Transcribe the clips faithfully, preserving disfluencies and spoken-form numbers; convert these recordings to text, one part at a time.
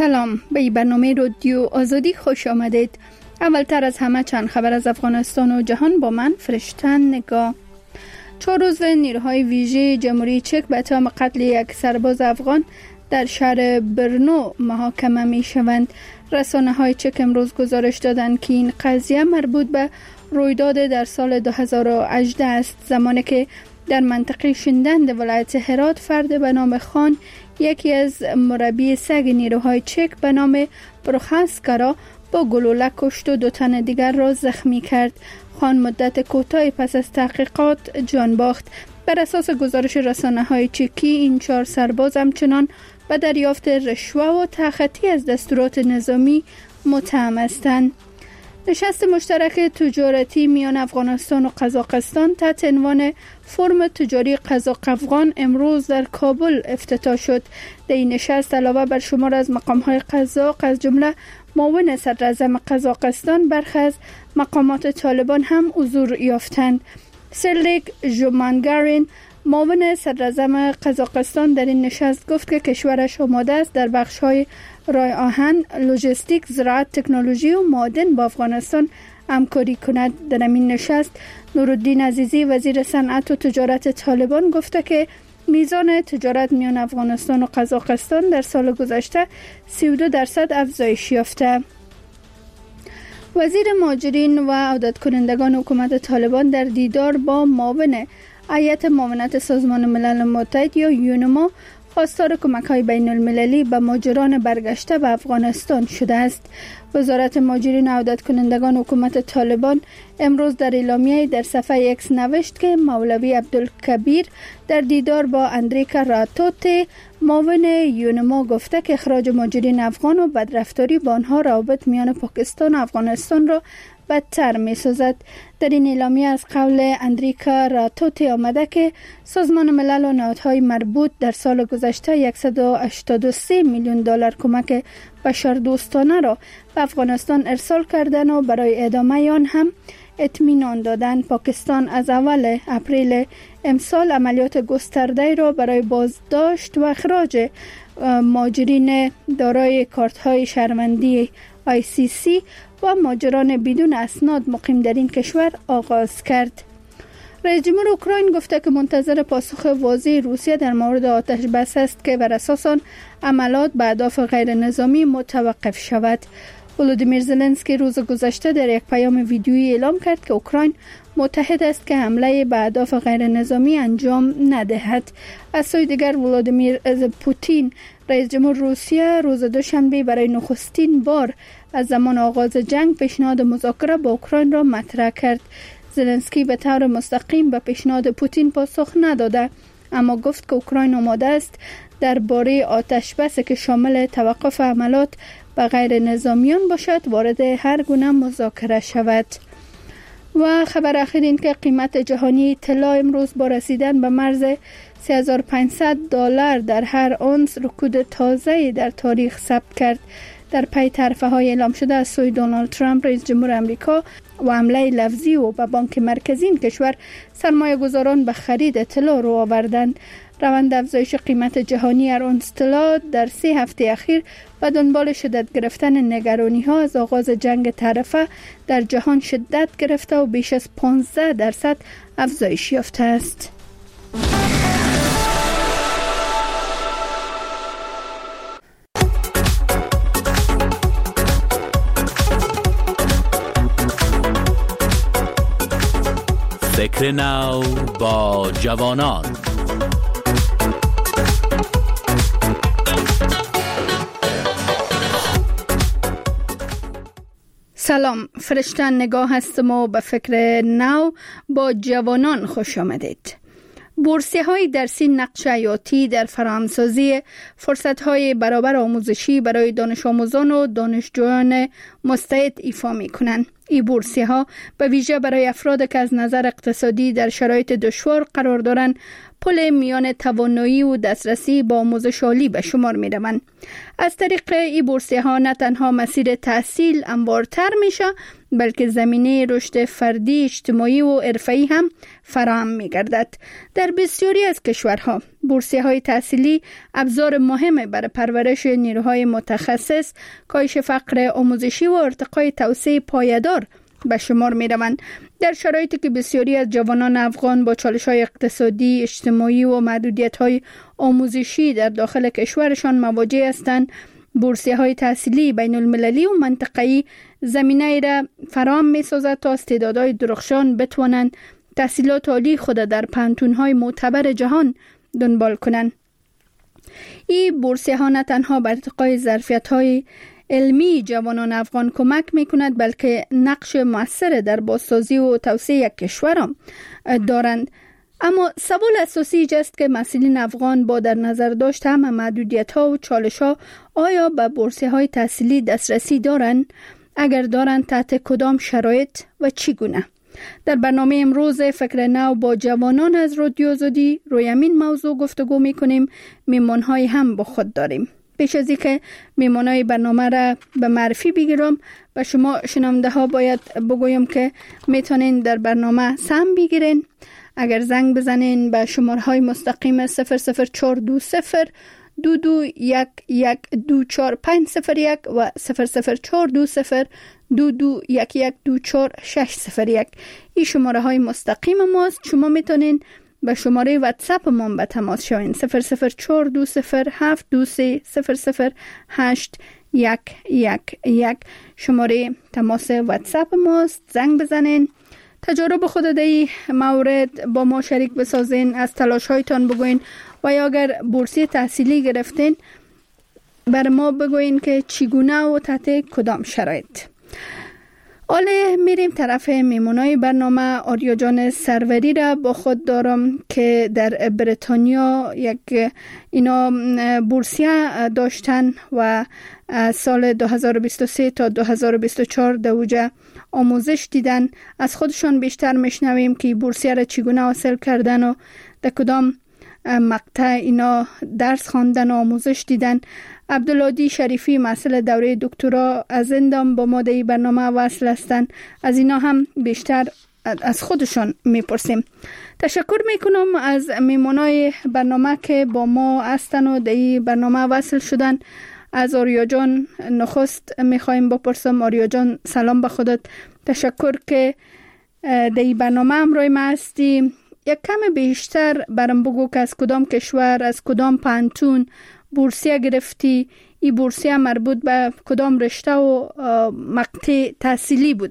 سلام، به این برنامه رادیو آزادی خوش آمدید. اولتر از همه چند خبر از افغانستان و جهان با من فرشته نگاه. چهار روز نیروهای ویژه جمهوری چک به اتهام قتل یک سرباز افغان در شهر برنو محاکمه می شوند. رسانه های چک امروز گزارش دادند که این قضیه مربوط به رویداد در سال دو هزار و هجده است، زمانی که در منطقه شندند ولایت هرات فرد به نام خان یکی از مربی سگ نیروهای چک به نام پروخاسکا را با گلوله کشت و دو تن دیگر را زخمی کرد. خان مدت کوتاهی پس از تحقیقات جان باخت. بر اساس گزارش رسانه‌های چکی این چهار سرباز همچنان به دریافت رشوه و تخطی از دستورات نظامی متهم هستند. نشست مشترک تجارتی میان افغانستان و قزاقستان تحت عنوان فرم تجاری قزاق-افغان امروز در کابل افتتاح شد. در این نشست علاوه بر شمار از مقام‌های قزاق از جمله معاون صدراعظم قزاقستان برخی از مقامات طالبان هم حضور یافتند. سرلیک ژومانگارین معاون صدراعظم قزاقستان در این نشست گفت که کشورش آماده است در بخش‌های رای آهن، لوجستیک، زراعت، تکنولوژی و معادن با افغانستان همکاری کند. در این نشست نورالدین عزیزی وزیر صنعت و تجارت طالبان گفته که میزان تجارت میان افغانستان و قزاقستان در سال گذشته سی و دو درصد افزایش یافته. وزیر مهاجرین و عودت کنندگان حکومت طالبان در دیدار با معاون هیئت معاونت سازمان ملل متحد یا یونما خواستار کمک‌های بین‌المللی به مهاجران برگشته به افغانستان شده است. وزارت مهاجرین و عودت کنندگان حکومت طالبان امروز در اعلامیه در صفحه ایکس نوشت که مولوی عبدالکبیر در دیدار با اندریکا راتوت معاون یونما گفته که اخراج مهاجرین افغان و بدرفتاری با آنها روابط میان پاکستان و افغانستان را بدتر می سازد. در این اعلامیه از قول اندریکا راتوت آمده که سازمان ملل و نهادهای مربوط در سال گذشته صد و هشتاد و سه میلیون دلار کمک بشردوستانه را به افغانستان ارسال کردند و برای ادامه آن هم اطمینان دادند. پاکستان از اول اپریل امسال عملیات گسترده را برای بازداشت و اخراج مهاجرین دارای کارت‌های شهروندی آی سی سی و مهاجران بدون اسناد مقیم در این کشور آغاز کرد. رئیس جمهور اوکراین گفته که منتظر پاسخ واضح روسیه در مورد آتش بس است که بر اساس آن عملیات به اهداف غیر نظامی متوقف شود. ولودیمیر زلنسکی روز گذشته در یک پیام ویدیویی اعلام کرد که اوکراین متحد است که حمله به اهداف غیر نظامی انجام ندهد. از سوی دیگر ولودیمیر پوتین رئیس جمهور روسیه روز دوشنبه برای نخستین بار از زمان آغاز جنگ پیشنهاد مذاکره با اوکراین را مطرح کرد. زلنسکی به طور مستقیم به پیشنهاد پوتین پاسخ نداده، اما گفت که اوکراین آماده است درباره آتش بس که شامل توقف حملات به غیر نظامیان باشد وارد هر گونه مذاکره شود. و خبر اخیر این که قیمت جهانی طلا امروز با رسیدن به مرز سه هزار و پانصد دلار در هر اونس رکود تازه‌ای در تاریخ ثبت کرد. در پی طرح‌های اعلام شده از سوی دونالد ترامپ رئیس جمهور آمریکا و حمله لفظی و به بانک مرکزی این کشور سرمایه گذاران به خرید طلا رو آوردند. روند افزایش قیمت جهانی هر اونس طلا در سه هفته اخیر و دنبال شدت گرفتن نگرانی‌ها از آغاز جنگ طرفه در جهان شدت گرفته و بیش از پانزده درصد افزایش یافته است. فکر نو با جوانان. سلام، فرشته نگاه هستم و به فکر نو با جوانان خوش آمدید. بورسیه های درسی نقش حیاتی در فراهمسازی فرصت های برابر آموزشی برای دانش آموزان و دانشجویان مستعد ایفا می کنند. این بورسیه ها به ویژه برای افراد که از نظر اقتصادی در شرایط دشوار قرار دارند پل میان توانایی و دسترسی با آموزش عالی به شمار می روند. از طریق این بورسیه ها نه تنها مسیر تحصیل هموارتر میشه بلکه زمینه رشد فردی، اجتماعی و حرفه‌ای هم فراهم می‌گردد. در بسیاری از کشورها بورسیه‌های تحصیلی ابزار مهم برای پرورش نیروهای متخصص، کاهش فقر آموزشی و ارتقای توسعه پایدار به شمار می روند. در شرایطی که بسیاری از جوانان افغان با چالش‌های اقتصادی، اجتماعی و محدودیت‌های آموزشی در داخل کشورشان مواجه هستند، بورسیه‌های تحصیلی بین المللی و منطقه‌ای زمینه را فراهم می‌سازد تا استعدادهای درخشان بتوانند تحصیلات عالی خود در پانتون‌های معتبر جهان دنبال کنند. این بورسیه‌ها نه تنها بر ارتقای ظرفیت‌های علمی جوانان افغان کمک می‌کند، بلکه نقش مؤثر در بازسازی و توسعه یک کشور دارند. اما سوال اساسی است که مسئولین افغان با در نظر داشت هم محدودیت‌ها و چالش‌ها آیا به بورسیه‌های تحصیلی دسترسی دارند؟ اگر دارند تحت کدام شرایط و چگونه؟ در برنامه امروز فکر نو با جوانان از رادیو آزادی روی همین موضوع گفتگو می‌کنیم. میمان‌های هم با خود داریم. پیش از اینکه میمانای برنامه را به معرفی بگیرم، و شما شنونده ها باید بگویم که میتونین در برنامه سهم بگیرین. اگر زنگ بزنین به شماره های مستقیم صفر صفر چهار دو صفر دو دو یک یک دو چهار پنج صفر یک و صفر صفر چهار دو صفر دو دو یک یک دو چهار شش صفر یک، این شماره های مستقیم ماست. شما میتونین به شماره واتساپ ما به تماس شوین صفر صفر چهار دو صفر هفت دو سه صفر صفر هشت یک یک یک، شماره تماس واتساپ ماست. زنگ بزنین، تجارب خود در این مورد با ما شریک بسازین، از تلاش هایتان بگوین و یا اگر بورسیه تحصیلی گرفتین بر ما بگوین که چگونه و تحت کدام شرایط. حالا میریم طرف میمونای برنامه. آریا جان سروری را با خود دارم که در بریتانیا یک اینا بورسیه داشتن و سال دو هزار و بیست و سه تا دو هزار و بیست و چهار در اوجه آموزش دیدن. از خودشان بیشتر میشنویم که بورسیه را چگونه حاصل کردن و در کدام مقطع اینا درس خواندن و آموزش دیدن. عبدالعادی شریفی مسئله دوره دکترا از اندام با ما در برنامه وصل هستند. از اینا هم بیشتر از خودشان میپرسیم. تشکر میکنم از میمونای برنامه که با ما هستن و در برنامه وصل شدن. از آریا جان نخست میخوایم بپرسم. آریا جان سلام به خودت، تشکر که در برنامه همراه ما هستی. یک کم بیشتر برام بگو که از کدام کشور، از کدام پانتون بورسیه گرفتی، این بورسیه مربوط به کدام رشته و مقطع تحصیلی بوده؟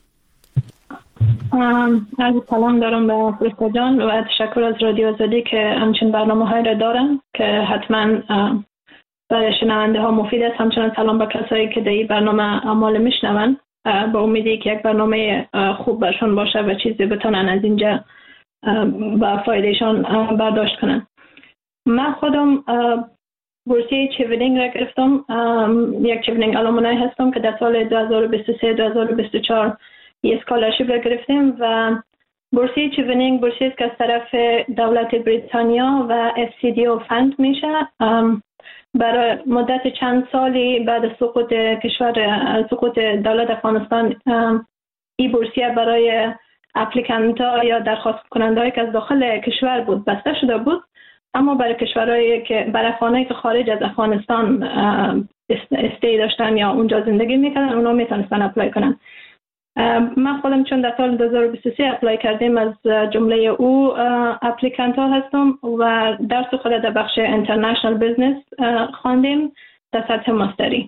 از سلام دارم به فرشته جان و تشکر از رادیو آزادی که همچین برنامه های را دارن که حتما برای شنونده ها مفید است. همچنان سلام به کسایی که در این برنامه اعمال میشنون، با امیدی که یک برنامه خوب برشون باشه و چیزی بتونن از اینجا با فایدهشان برداشت کنن. من خودم بورسیه چیولینگ را گرفتم. یک چیولینگ آلومنای هستم که در سال دو هزار و بیست و سه دو هزار و بیست و چهار یک اسکالرشیپ را گرفتیم و بورسیه چیولینگ بورسیه است که از طرف دولت بریتانیا و اف سی دی او فند میشه. برای مدت چند سالی بعد از سقوط کشور سقوط دولت افغانستان این بورسیه برای اپلیکانت ها یا درخواست کننده هایی که از داخل کشور بود بسته شده بود، اما برای کشورهایی که برای افغانایی که خارج از افغانستان استی داشتن یا اونجا زندگی میکردن اونا میتونستن اپلای کنن. من خودم چون در سال دو هزار و بیست و سه اپلای کردیم از جمله او اپلیکانت ها هستم و درس خود در بخش اینترنشنال بیزنس خواندیم در سطح ماستری.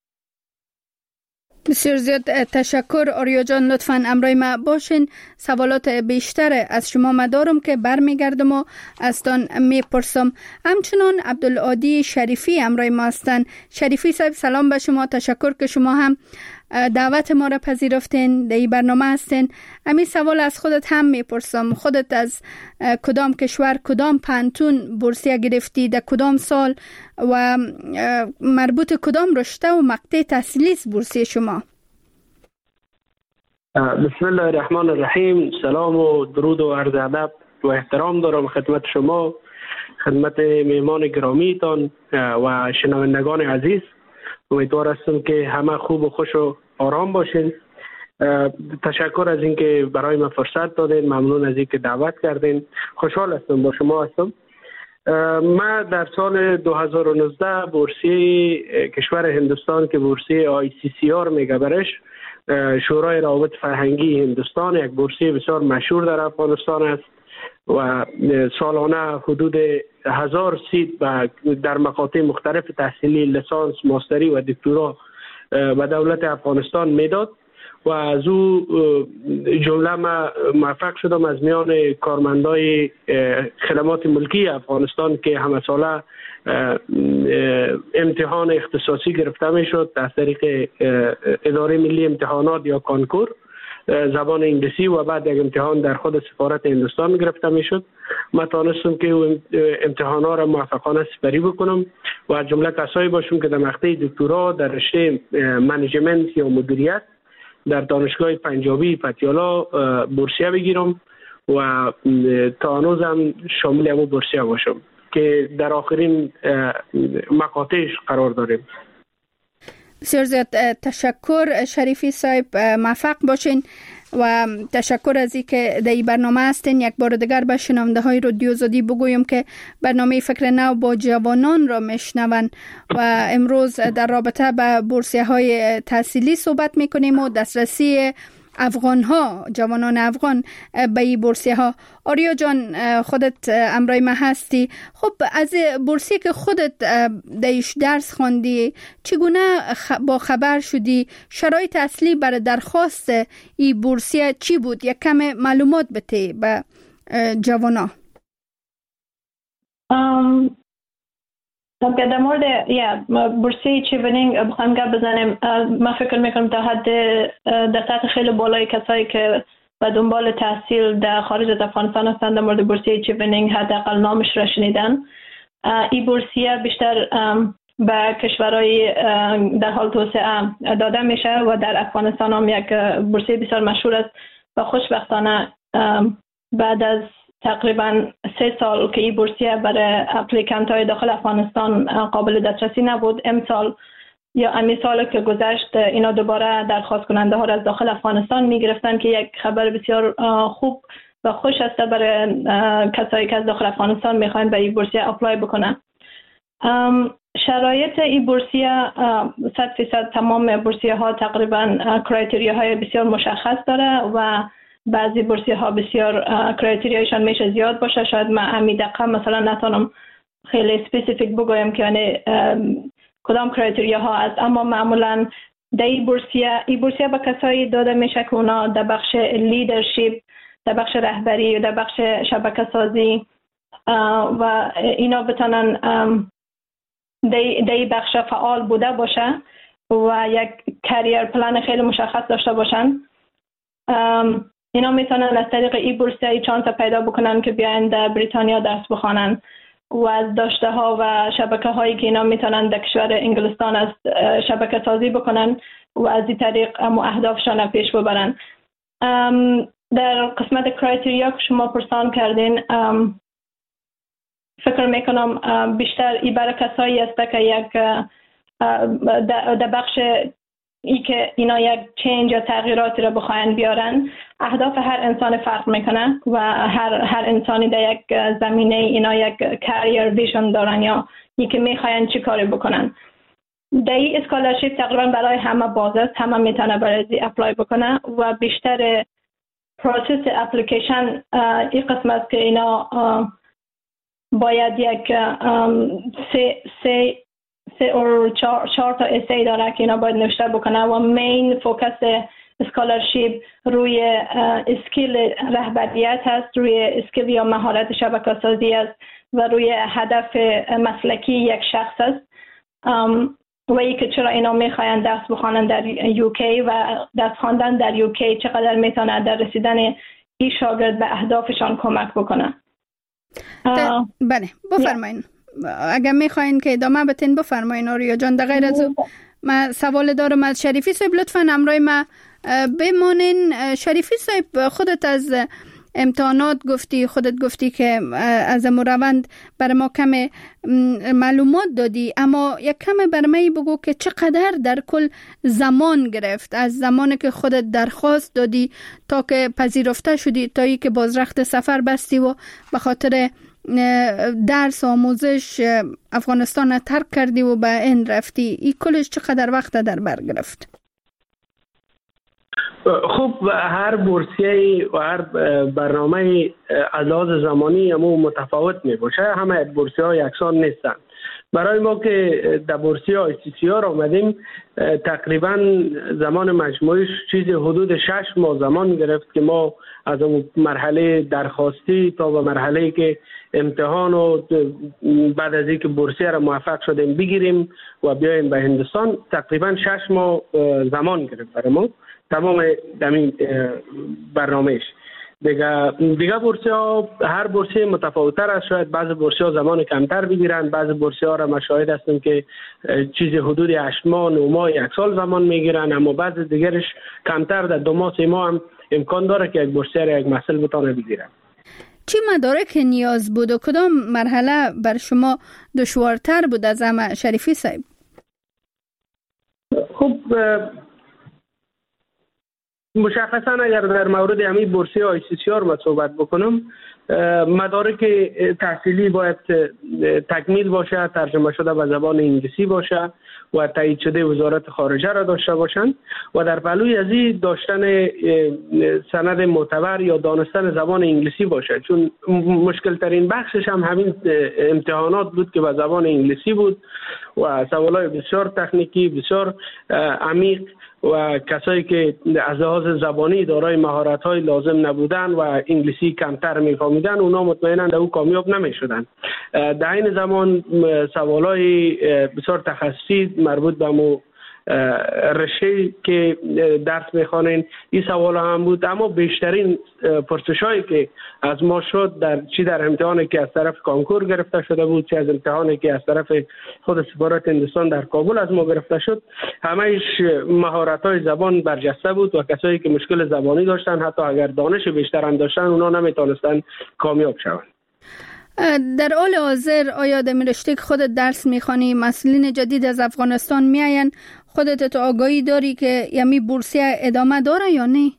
بسیار زیاد تشکر آریا جان، لطفاً امرای ما باشین. سوالات بیشتر از شما مدارم که برمیگردم و ازتان میپرسم. همچنان عبدالعادی شریفی امرای ما هستن. شریفی صاحب سلام به شما، تشکر که شما هم دعوت ما را پذیرفتین، در این برنامه هستین. همین سوال از خودت هم میپرسم. خودت از کدام کشور، کدام پانتون بورسیه گرفتی، در کدام سال و مربوط کدام رشته و مقطع تحصیلی است بورسیه شما؟ بسم الله الرحمن الرحیم. سلام و درود و عرض ادب و احترام دارم خدمت شما، خدمت میهمان گرامیتان و شنوندگان عزیز. امیدوار هستم که همه خوب و خوش و آرام باشین. تشکر از اینکه برای من فرصت دادین. ممنون از اینکه دعوت کردین. خوشحال هستم با شما هستم. من در سال دو هزار و نوزده بورسیه کشور هندوستان که بورسیه آی سی سی آر میگه برش، شورای روابط فرهنگی هندوستان، یک بورسیه بسیار مشهور در افغانستان است و سالانه حدود هزار سیت و در مقاطع مختلف تحصیلی لسانس، ماستری و دکترا به دولت افغانستان میداد و از او جمله ما موفق شدم از میان کارمندای خدمات ملکی افغانستان که همه ساله امتحان اختصاصی گرفته می شد از طریق اداره ملی امتحانات یا کانکور زبان انگلیسی و بعد یک امتحان در خود سفارت هندوستان گرفته می شد. من توانستم که امتحانا را موفقانه سپری بکنم و از جمله کسایی باشم که در مقطع دکترا در رشته منیجمنت یا مدیریت در دانشگاه پنجابی پتیالا بورسیه بگیرم و تا هنوزم شامل همون بورسیه باشم که در آخرین مقاطعش قرار داریم. بسیار زیاد تشکر شریفی صاحب، موفق باشین و تشکر از اینکه در این برنامه هستین. یک بار دیگر به شنونده های رادیو آزادی بگویم که برنامه فکر نو با جوانان را میشنون و امروز در رابطه با بورسیه های تحصیلی صحبت میکنیم و دسترسی افغان ها، جوانان افغان به این بورسیه ها. آریا جان، خودت امرای ما هستی. خب از بورسیه که خودت دیش درس خواندی چگونه با خبر شدی؟ شرایط اصلی برای درخواست این بورسیه چی بود؟ یک کم معلومات بده به جوانا. ام در مورد یا بورسیه چیونینگ بخوایم گپ بزنیم، من فکر میکنم در حد در سطح خیلی بالای کسایی که به دنبال تحصیل در خارج از افغانستان هستند در مورد بورسیه چیونینگ حداقل نامش را شنیدن. این بورسیه بیشتر به کشورهای در حال توسعه داده میشه و در افغانستان هم یک بورسیه بسیار مشهور است و خوشبختانه بعد از تقریبا سه سال که این بورسیه برای اپلیکانت های داخل افغانستان قابل دسترسی نبود، امسال یا امی سال که گذشت اینا دوباره درخواست کننده ها را از داخل افغانستان می گرفتن که یک خبر بسیار خوب و خوش است برای کسایی که از داخل افغانستان می خواهند به این بورسیه اپلای بکنن. شرایط این بورسیه صد فیصد تمام بورسیه ها تقریبا کرایتریا های بسیار مشخص داره و بعضی بورسیه ها بسیار کرایتریایشان میشه زیاد باشه. شاید من همین دقیقا مثلا نتونم خیلی سپیسیفیک بگویم که یعنی کدام کرایتریا ها است، اما معمولا در این بورسیه این بورسیه به کسایی داده میشه که اونا در بخش لیدرشپ، در بخش رهبری، در بخش شبکه سازی و اینا بتونن در این بخش فعال بوده باشه و یک کریر پلان خیلی مشخص داشته باشن. اینا میتونن از طریق ای بورسیه چانس پیدا بکنن که بیاین در بریتانیا درس بخوانن و از داشته ها و شبکه هایی که اینا میتونن در کشور انگلستان از شبکه سازی بکنن و از این طریق اهدافشان پیش ببرن. در قسمت کرایتریا که شما پرسان کردین، فکر میکنم بیشتر ای برای کسایی است که یک در بخش ای که اینا یک چینج یا تغییراتی را بخواین بیارن. اهداف هر انسان فرق میکنه و هر هر انسانی در یک زمینه اینا یک کریر ویژن دارن یا یکی میخواین چی کاری بکنن. در این اسکالرشیپ تقریبا برای همه باز است، همه میتونه برای اپلای بکنه و بیشتر پروسس اپلیکیشن این قسم است که اینا باید یک سه سه سه اور چهار, چهار تا اسی داره که اینا باید نوشته بکنه و مین فوکس اسکالرشیپ روی اسکیل رهبریت هست، روی اسکیل یا مهارت شبکه سازی است و روی هدف مسلکی یک شخص است و ای که چرا اینا میخواین درس بخوانن در یوکی و درس خواندن در یوکی چقدر میتونه در رسیدن این شاگرد به اهدافشان کمک بکنه. بله بفرمایید. اگر میخواین که ادامه بتین بفرمایین آریا جان. در غیر از من سوال دارم از شریفی صاحب، لطفا همراه ما بمانین. شریفی صاحب، خودت از امتحانات گفتی، خودت گفتی که از روند برای ما کم معلومات دادی، اما یک کم برای من بگو که چقدر در کل زمان گرفت از زمانی که خودت درخواست دادی تا که پذیرفته شدی تا ای که باز رخت سفر بستی و به خاطر درس آموزش افغانستان ترک کردی و به این رفتی. این کلش چقدر وقت در بر گرفت؟ خب هر بورسیه و هر برنامه از لحاظ زمانی همو متفاوت می باشه. همه بورسیه ها یکسان نیستن. برای ما که در بورسیه آی سی سی آر آمدیم تقریبا زمان مجموعیش چیز حدود شش ماه زمان گرفت که ما از اون مرحله درخواستی تا به مرحله که امتحان و بعد از اینکه بورسیه را موفق شدیم بگیریم و بیایم به هندوستان تقریبا شش ماه زمان گرفت برای ما تمام دمی برنامهش. دیگه دیگه بورسیه ها هر بورسیه متفاوت‌تر است. شاید بعضی بورسیه ها زمان کمتر بگیرن، بعضی بورسیه ها را مشاهده هستیم که چیز حدود هشت ماه نه ماه یک سال زمان میگیرن، اما بعضی دیگرش کمتر در دو ماه سه ماه هم امکان داره که یک بورسیه را یک محصل بتونه بگیره. چی مدارک نیاز بود و کدام مرحله بر شما دشوارتر بود از همه شریفی صاحب؟ خب مشخصا اگر در مورد همین بورسیه آی سی سی آر ما صحبت بکنم، مدارک تحصیلی باید تکمیل باشه، ترجمه شده به زبان انگلیسی باشه و تایید شده وزارت خارجه را داشته باشند و در پهلوی از این داشتن سند معتبر یا دانستن زبان انگلیسی باشه، چون مشکل ترین بخشش هم همین امتحانات بود که به زبان انگلیسی بود و سوالای بسیار تکنیکی بسیار عمیق و کسایی که از لحاظ زبانی دارای مهارت‌های لازم نبودن و انگلیسی کمتر می‌فهمیدن اونا مطمئناً در او کامیاب نمی‌شدن. در این زمان سوالای بسیار تخصصی مربوط به مو رشته که درس میخوانین این سوال هم بود، اما بیشترین پرسشایی که از ما شد در چی در امتحانی که از طرف کانکور گرفته شده بود چه از امتحانی که از طرف خود سفارت هندوستان در کابل از ما گرفته شد، همه‌اش مهارت‌های زبان برجسته بود و کسایی که مشکل زبانی داشتن حتی اگر دانش بیشتر هم داشتن اونا نمیتونستن کامیاب شوند. در حال حاضر آیا در رشته که خودت درس میخوانی مسئولین جدید از افغانستان میاین؟ خودت تو آگاهی داری که یمی بورسیه ادامه داره یا نه؟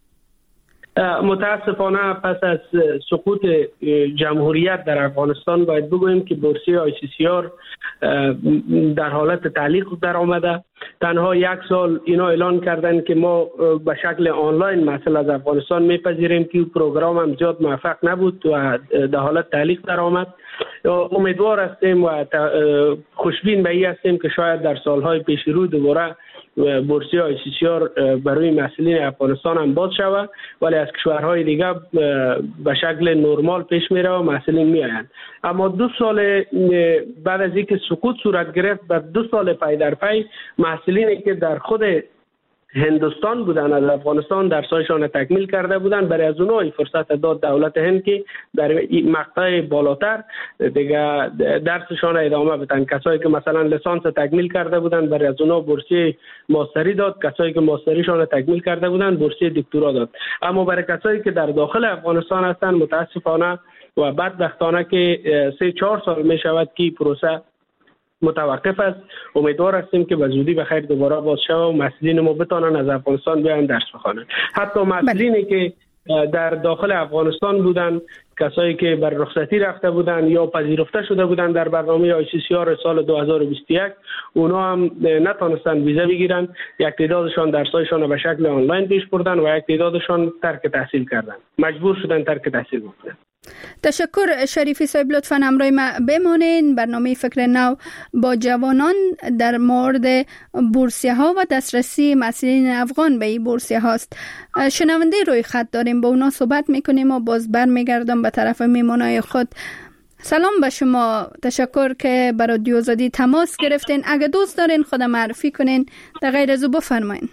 متاسفانه پس از سقوط جمهوریت در افغانستان باید بگوییم که بورسیه آی سی سی آر در حالت تعلیق در آمده. تنها یک سال اینا اعلان کردن که ما به شکل آنلاین محصل از افغانستان میپذیریم که پروگرام هم زیاد موفق نبود و در حالت تعلیق در آمد. امیدوار هستیم و خوشبین به این هستیم که شاید در سالهای پیش رو دوباره بورسیه آی سی سی آر برای مسئولین افغانستان هم باز شود، ولی از کشورهای دیگه به شکل نرمال پیش میره و مسئولین میآیند. اما دو سال بعد از اینکه سقوط صورت گرفت بر دو سال پی در پی مسئولینی که در خود هندوستان بودن از افغانستان درسایشان تکمیل کرده بودن برای از اونها فرصت داد دولت هند که در مقطع بالاتر دیگه درسشان ادامه بدن. کسایی که مثلا لیسانس تکمیل کرده بودن برای از اونها بورسیه ماستری داد، کسایی که ماستریشان تکمیل کرده بودن بورسیه دکترا داد. اما برای کسایی که در داخل افغانستان هستن متاسفانه و بدبختانه که سه چهار سال می شود که پروسه متوقف است. امیدوار هستیم که به زودی بخیر دوباره باز شود و مسئولین ما بتانن از افغانستان بیان درس بخوانند. حتی مسئولینی که در داخل افغانستان بودن، کسایی که بر رخصتی رفته بودن یا پذیرفته شده بودن در برنامه آی سی سی آر سال دو هزار و بیست و یک، اونا هم نتونستن ویزا بگیرن. یک تعدادشان درسایشان را به شکل آنلاین پیش بردن و یک تعدادشان ترک تحصیل کردن، مجبور شدن ترک تحصیل بکنن. تشکر شریفی صاحب، لطفاً همراه ما بمانید. برنامه فکر نو با جوانان در مورد بورسیه ها و دسترسی مسئولین افغان به این بورسیه هاست. شنونده روی خط داریم، با اونا صحبت میکنیم و باز برمیگردم به طرف میمونای خود. سلام به شما، تشکر که برای رادیو آزادی تماس گرفتین. اگه دوست دارین خود معرفی کنین در غیر از او بفرمایین.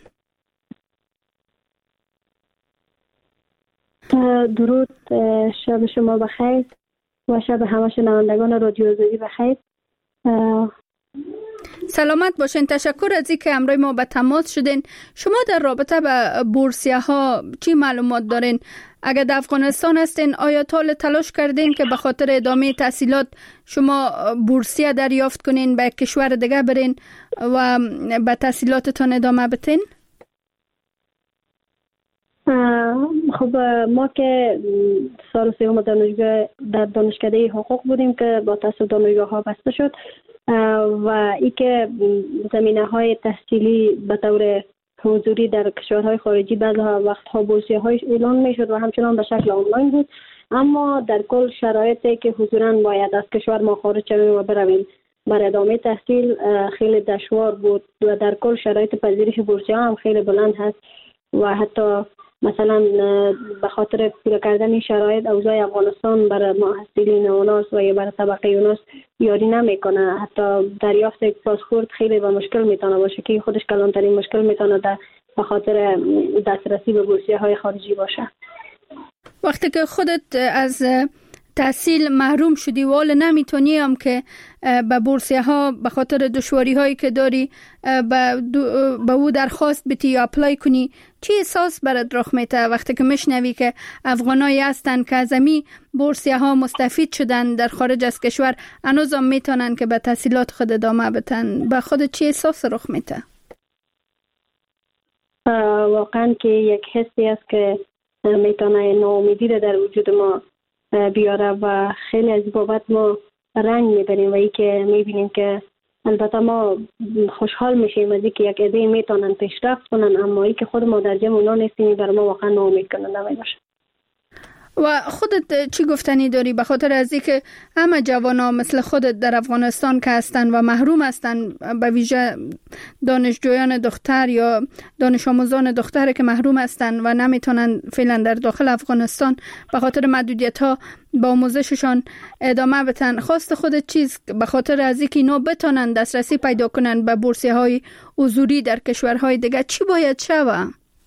درود، شب شما بخیر و شب همه شنوندگان رادیو آزادی بخیر. سلامت باشین. تشکر از اینکه امروز ما به تماس شدین. شما در رابطه با بورسیه ها چی معلومات دارین؟ اگر در افغانستان هستین آیا تا تلاش کردین که به خاطر ادامه تحصیلات شما بورسیه دریافت کنین به کشور دیگه برین و به تحصیلاتتان ادامه بدین؟ خب ما که سال سوم دانشگاه در دانشکده حقوق بودیم که با تاسیس دانشگاه ها بسته شد و ای که زمینه های تحصیلی به طور حضوری در کشورهای خارجی بعضی وقتها بورسیه های اعلان می شد و همچنان به شکل آنلاین بود، اما در کل شرایطی که حضوراً باید از کشور ما خارج شویم و برویم برای ادامه تحصیل خیلی دشوار بود و در کل شرایط پذیرش بورسیه هم خیلی بلند هست و حتی مثلا به خاطر پیدا کردن شرایط اوضاع افغانستان برای محصلین اوناس و یا برای طبقه اوناس یاری نمیکنه. حتی دریافت پاسپورت خیلی با مشکل میتونه باشه که خودش کلانترین مشکل میتونه در به خاطر دسترسی به بورسیه های خارجی باشه. وقتی که خودت از تحصیل محروم شدی و حالا نمیتونی هم که به بورسیه ها به خاطر دشواری هایی که داری به او درخواست بدی یا اپلای کنی، چی احساس برات رخ میده وقتی که میشنوی که افغانایی هستن که از امی بورسیه ها مستفید شدن در خارج از کشور هنوز هم میتونن که به تحصیلات خود ادامه بدن؟ به خود چی احساس رخ میده؟ واقعا که یک حسی است که میتونه ناامیدی را در وجود ما بیاره و خیلی از بابت ما رنج میبریم و ای که میبینیم که البته ما خوشحال میشیم از اینکه یک عده میتونن پیشرفت کنن، اما ای که خود ما در جمع اونا نیستیم برای ما واقعا ناامید کننده میباشه. و خودت چی گفتنی داری به خاطر از اینکه همه جوانا مثل خودت در افغانستان که هستن و محروم هستن، به ویژه دانشجویان دختر یا دانش آموزان دختر که محروم هستن و نمیتونن فعلا در داخل افغانستان به خاطر محدودیت ها با آموزششان ادامه بدن، خواست خودت چیز به خاطر از اینکه اینا بتونن دسترسی پیدا کنن به بورسیه های حضوری در کشورهای دیگه چی باید شوه؟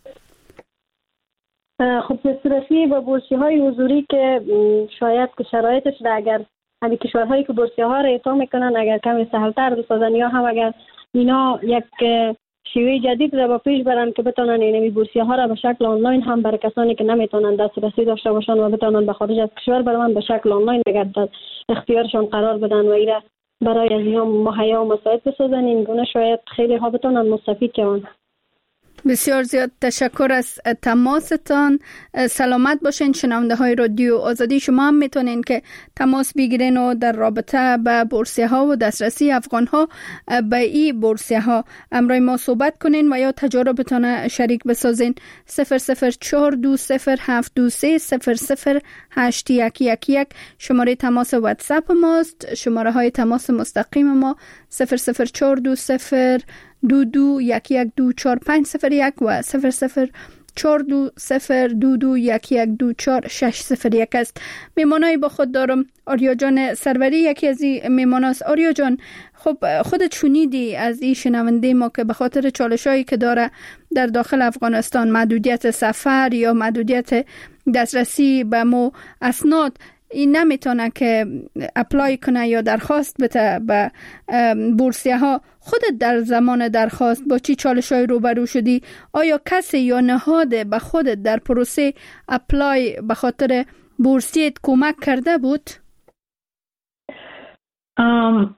خب دسترسی به بورسیه های حضوری که شاید که شرایطش را اگر همین کشورهایی که بورسیه ها را اعطا میکنن اگر کمی سهلتر بسازن یا هم اگر اینا یک شیوه جدید را با پیش برن که بتونن اینمی بورسیه ها را به شکل آنلاین هم برای کسانی که نمیتونن دسترسی داشته باشن و بتونن به خارج از کشور برن به شکل آنلاین اگر در اختیارشان قرار بدن و اینا برای از اینا مهیا و مساعد بسازن، این گونه شاید خیلی ها بتونن مستفید شون. بسیار زیاد تشکر از تماستان. سلامت باشین. شنونده های رادیو آزادی، شما هم میتونین که تماس بگیرین و در رابطه به بورسیه ها و دسترسی افغان ها به این بورسیه ها امروز ما صحبت کنین و یا تجاربتان شریک بسازین. صفر صفر چهار دو صفر هفت دو سه صفر صفر هشت یک یک یک شماره تماس واتساپ ماست. شماره های تماس مستقیم ما صفر صفر چهار دو صفر دو دو یک یک دو چهار پنج صفر یک و صفر صفر چهار دو صفر دو دو یک یک دو چهار شش صفر یک است. میمانایی با خود دارم آریا جان سروری، یکی از این میمان است. آریا جان، خب خودت شنیدی از این شنونده ما که به خاطر چالشایی که داره در داخل افغانستان، محدودیت سفر یا محدودیت دسترسی به مو اسناد، این نمیتونه که اپلای کنه یا درخواست بده به بورسیه ها. خودت در زمان درخواست با چی چالش‌های روبرو شدی؟ آیا کسی یا نهاد به خودت در پروسه اپلای به خاطر بورسیت کمک کرده بود؟ ام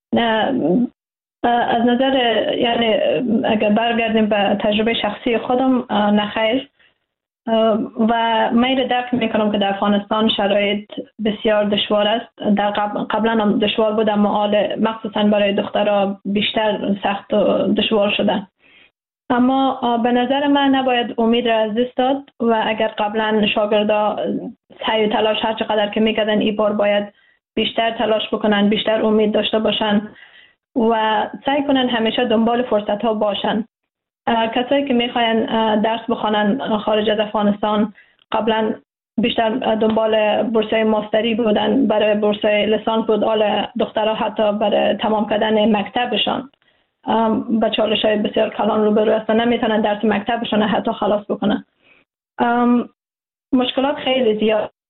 از نظر یعنی اگر برگردیم به تجربه شخصی خودم، نخیر، و من درک میکنم که در افغانستان شرایط بسیار دشوار است. در قبل قبلا هم دشوار بود، اما حال مخصوصا برای دخترها بیشتر سخت و دشوار شدن. اما به نظر من نباید امید را از دست داد و اگر قبلا شاگردا سعی و تلاش هر چقدر که میکردن، این بار باید بیشتر تلاش بکنن، بیشتر امید داشته باشن و سعی کنن همیشه دنبال فرصت ها باشن. کسایی که میخواین درس بخوانن خارج از افغانستان قبلا بیشتر دنبال بورسیه ماستری بودن، برای بورسیه لیسانس بود. حال دخترها حتی برای تمام کردن مکتبشان با چالش‌های بسیار کلان روبرو هستن، نمیتونن درس مکتبشان حتی خلاص بکنن. مشکلات خیلی زیاد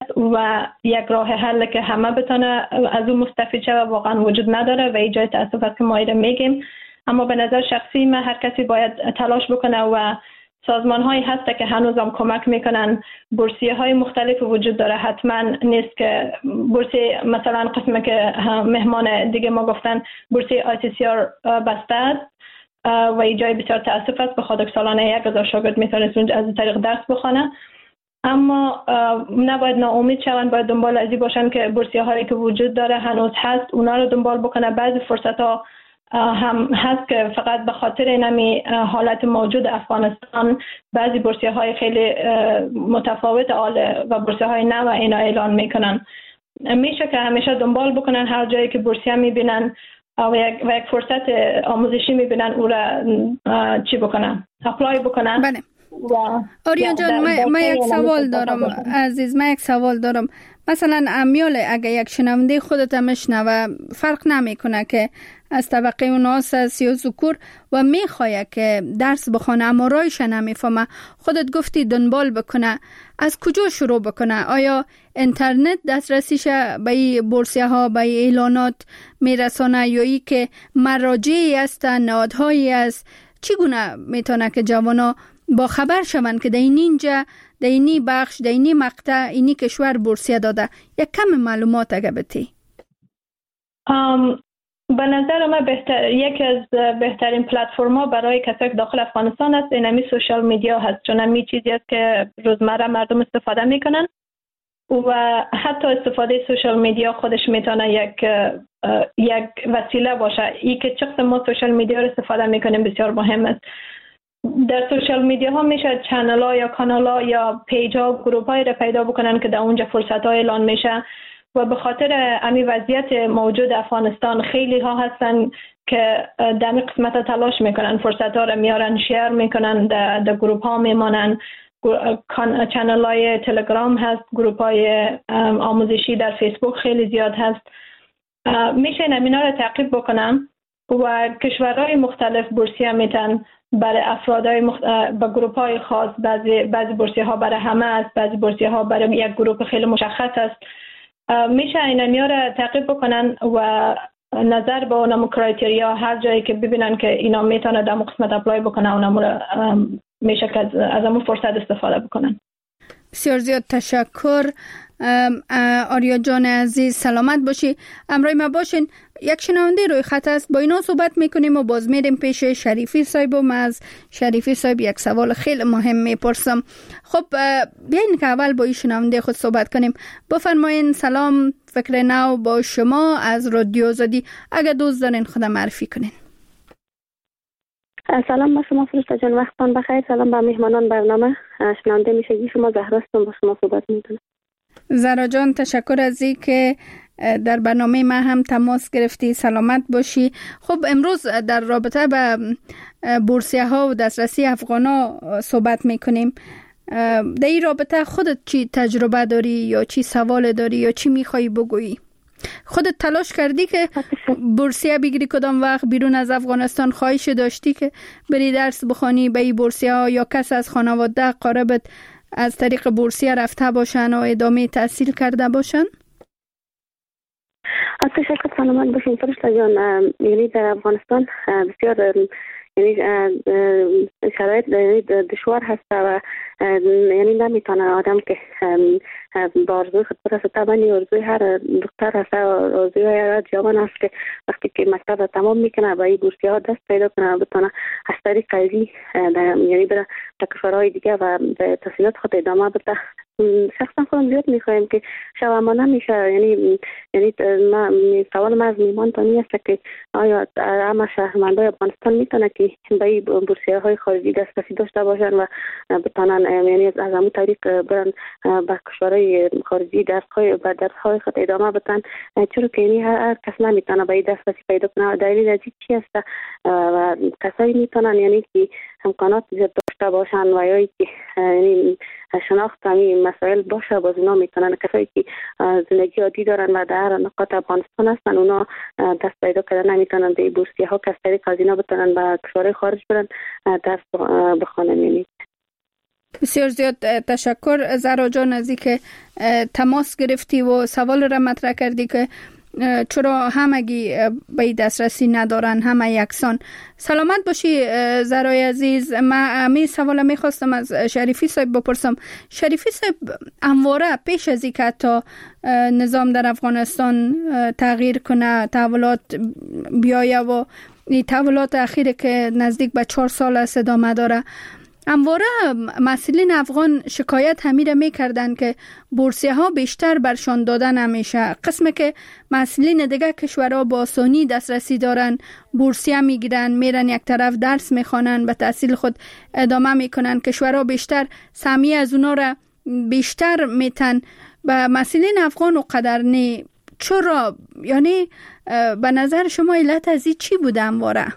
و یک راه حل که همه بتونه از اون مستفید شه واقعا وجود نداره و ایجای تاسف است که ما ایره میگیم. اما به نظر شخصی من هر کسی باید تلاش بکنه و سازمان هایی هست که هنوز هم کمک میکنن. بورسیه های مختلف وجود داره، حتما نیست که بورسیه مثلا قسمه که مهمان دیگه ما گفتن بورسیه آی سی سی آر بسته است و ایجای بسیار تاسف است. به خاطر سالانه یک هزار شاگرد میتونه از طریق درس بخونه. اما نباید ناامید شوند، باید دنبال ازی باشن که بورسیه هایی که وجود داره هنوز هست اونا رو دنبال بکنه. بعضی فرصت ها هم هست که فقط به خاطر اینمی حالت موجود افغانستان بعضی بورسیه های خیلی متفاوت آله و بورسیه های نو اینا اعلان میکنن. میشه که همیشه دنبال بکنن هر جایی که بورسیه میبینن و یک, و یک فرصت آموزشی میبینن او را چی بکنن، اپلای بکنن. بله. آریا جان، ما, ما یک سوال دارم عزیز، ما یک سوال دارم. مثلا امیال اگه یک شنونده خودت میشنوه فرق نمیکنه که از طبقه اوناس است یا ذکور و میخواه که درس بخونه اما رایش نمیفهمه، خودت گفتی دنبال بکنه، از کجا شروع بکنه؟ آیا اینترنت دسترسیش به این بورسیه ها به این اعلانات میرسانه یا ای که مراجعی است، نهادهایی است؟ چگونه میتونه که جوانا با خبر شوند که در اینجا در اینی بخش در اینی مقطع اینی کشور بورسیه داده؟ یک کم معلومات اگه بتی. ام به نظر من بهتر یکی از بهترین پلتفرم‌ها برای کسایی که داخل افغانستان است اینمی سوشال میدیا هست، چون همی چیزی است که روزمره مردم استفاده میکنن و حتی استفاده سوشال میدیا خودش میتونه یک یک وسیله باشه. ای که چقدر ما سوشال میدیا رو استفاده میکنیم بسیار مهم است. در سوشال میدیا ها میشه چنل ها یا کانال ها یا پیج ها گروپ های رو پیدا بکنن که در اونجا فرصت ها اعلان میشه و به خاطر امی وضعیت موجود افغانستان خیلی ها هستن که در این قسمت تلاش میکنن، فرصت ها رو میارن، شیر میکنن، در, در گروپ ها میمانن. چنل های تلگرام هست، گروپ های آموزشی در فیسبوک خیلی زیاد هست. میشه اینا رو تعقیب بکنم و کشورهای مختلف بورسیه میتن برای افرادهای مخت... با گروپ های خاص. بعضی بعضی بورسیه ها برای همه است، بعضی بورسیه ها برای یک گروپ خیلی مشخص است. میشه اینا رو تعقیب بکنن و نظر به اونم کرایتریا هر جایی که ببینن که اینا میتونه در قسمت اپلای بکنن اونم میشه که از همون فرصت استفاده بکنن. بسیار زیاد تشکر آریا جان عزیز، سلامت باشی. امروز ما باشین. یک شنونده روی خط است، با اینا صحبت میکنیم و باز میریم پیش شریفی صاحب و من از شریفی صاحب یک سوال خیلی مهم میپرسم. خب بیاین که اول با این شنونده خود صحبت کنیم. بفرمایین. سلام، فکر نو با شما از رادیو آزادی. اگه دوست دارین خودم معرفی کنین. سلام با شما فرشته جان، وقتتان بخیر. سلام با مهمانان برنامه. شنونده میشه شما زهرا هستم، با شما صحبت میکنم. زهرا جان تشکر از این که در برنامه ما هم تماس گرفتی. سلامت باشی. خب امروز در رابطه به بورسیه ها و دسترسی افغان ها صحبت میکنیم. در این رابطه خودت چی تجربه داری یا چی سوال داری یا چی میخوایی بگویی؟ خودت تلاش کردی که بورسیه بگیری؟ کدام وقت بیرون از افغانستان خواهش داشتی که بری درس بخوانی به این بورسیه ها یا کس از خانواده قرابت از طریق بورسیه رفته باشن و ادامه تحصیل کرده باشن؟ تشکر، سلامت باشین فرشته جان. یعنی در افغانستان بسیار یعنی شرایط دشوار هست و یعنی نمیتونه آدم که با آرزوی خود برسه. طبعا آرزوی هر دختر هست، آرزوی هر جوان هست که وقتی که مکتب را تمام میکنه با این بورسیه ها دست پیدا کنه بتونه از طریق قضی یعنی بره تا کشورهای دیگه و تحصیلات خود ادامه بده. شخصا خودم زیاد میخوایم که شوامه نمیشه. یعنی یعنی ما سوال ما از میمان تانی است که آیا همه شهروندای افغانستان میتونه که به این بورسیه های خارجی دسترسی داشته باشن و بتونن یعنی از همون طریق برن به کشورهای خارجی درس‌های و درس‌های خود ادامه بدن؟ چرا که یعنی هر کس نمیتونه به این دسترسی پیدا کنه. دلیل از چی است و کسایی میتونن یعنی که امکانات زیاد داشته باشن و یا که یعنی شناخت همین مسائل باشه باز اونا میتونن. کسایی که زندگی عادی دارن و در نقاط افغانستان هستن اونا دست پیدا کردن نمیتونن به بورسیه ها که از طریق از اینا بتونن به کشورهای خارج برن درس بخونن. یعنی بسیار زیاد تشکر زهرا جان از اینکه تماس گرفتی و سوال را مطرح کردی که چرا همگی به دسترسی ندارن، همه یکسان. سلامت باشی زهرای عزیز. من همین سوال میخواستم از شریفی صاحب بپرسم. شریفی صاحب، همواره پیش از اینکه تا نظام در افغانستان تغییر کنه، تحولات بیایه و این تحولات اخیره که نزدیک به چهار سال است ادامه داره، همواره مسئولین افغان شکایت همیره میکردن که بورسیه ها بیشتر برشان داده نمیشه. قسمه که مسئولین دیگه کشورها با آسانی دسترسی دارن، بورسیه میگیرن، میرن یک طرف درس میخوانن، به تحصیل خود ادامه میکنن. کشورها بیشتر سهمیه از اونا را بیشتر میتن. به مسئولین افغان و قدر نی. چرا؟ یعنی به نظر شما علت از این چی بوده همواره؟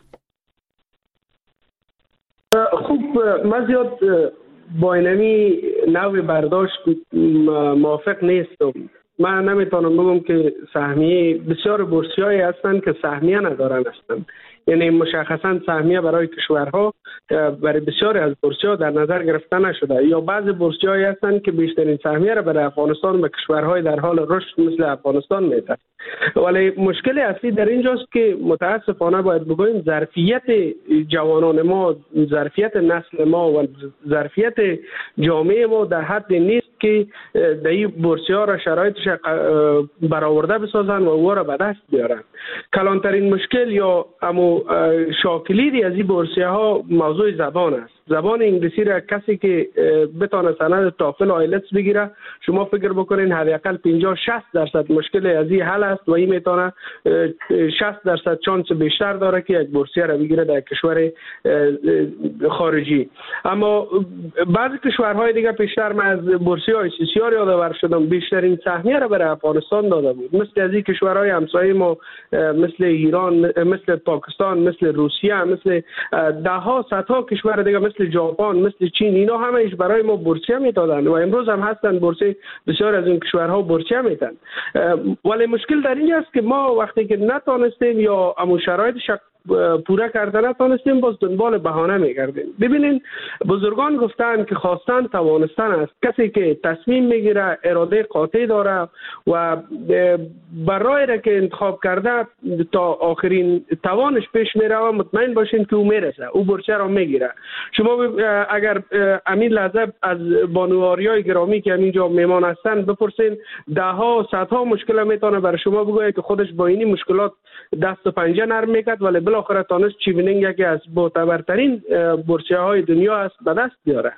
خوب، من زیاد با اینمی نوع برداشت موافق نیستم. من نمیتونم بگم که سهمیه، بسیار بورسیایی هستند که سهمیه ندارن هستند. یعنی مشخصا سهمیه برای کشورها برای بسیاری از بورسی‌ها در نظر گرفته نشده، یا بعضی بورسیایی هستند که بیشترین سهمیه را برای افغانستان و کشورهای در حال رشد مثل افغانستان میدن. ولی مشکل اصلی در اینجاست که متاسفانه باید بگویم ظرفیت جوانان ما، ظرفیت نسل ما و ظرفیت جامعه ما در حد نیست که در این بورسی‌ها را شرایطش برآورده بسازن و او را به دست بیارن. کلانترین مشکل یا امو شاکلیدی از این بورسیه ها موضوع زبان است. زبان انگلیسی را کسی که بتونه سند تافل آیلتس بگیره، شما فکر بکنین حداقل پنجاه شصت درصد مشکل از این حل است و این میتونه شصت درصد چانس بیشتر داره که یک بورسیه را بگیره در کشور خارجی. اما بعضی کشورهای دیگه پیشتر من از بورسیه های سی سی آر یادآور شدم، بیشترین سهمیه را برای افغانستان داده بود. مثل از این کشورهای همسایه ما مثل ایران، مثل پاکستان، مثل روسیه، مثل ده ها صدها کشور دیگه مثل ژاپن، مثل چین، اینا همه ایش برای ما بورسیه میدادن و امروز هم هستن. بورسیه بسیار از این کشورها بورسیه میدن. ولی مشکل در این است که ما وقتی که نتونستیم یا امو شرایط شک پورا کردن نتونستیم، باز دنبال بهانه میگردیم. ببینین بزرگان گفتن که خواستن توانستن است. کسی که تصمیم میگیره اراده قاطع داره و برای را که انتخاب کرده تا آخرین توانش پیش میره و مطمئن باشین که او میرسه، او بورسیه را میگیره. شما اگر امین لحظه از بانو آریای گرامی که همینجا میمان هستن بپرسین، ده ها صدها مشکل میتونه برای شما بگوید که خودش با اینی مشکلات دست و پنجه نرم میکرد، ولی بالاخره تانست چیوینینگ یکی از معتبرترین بورسیه های دنیا است به دست بیاره.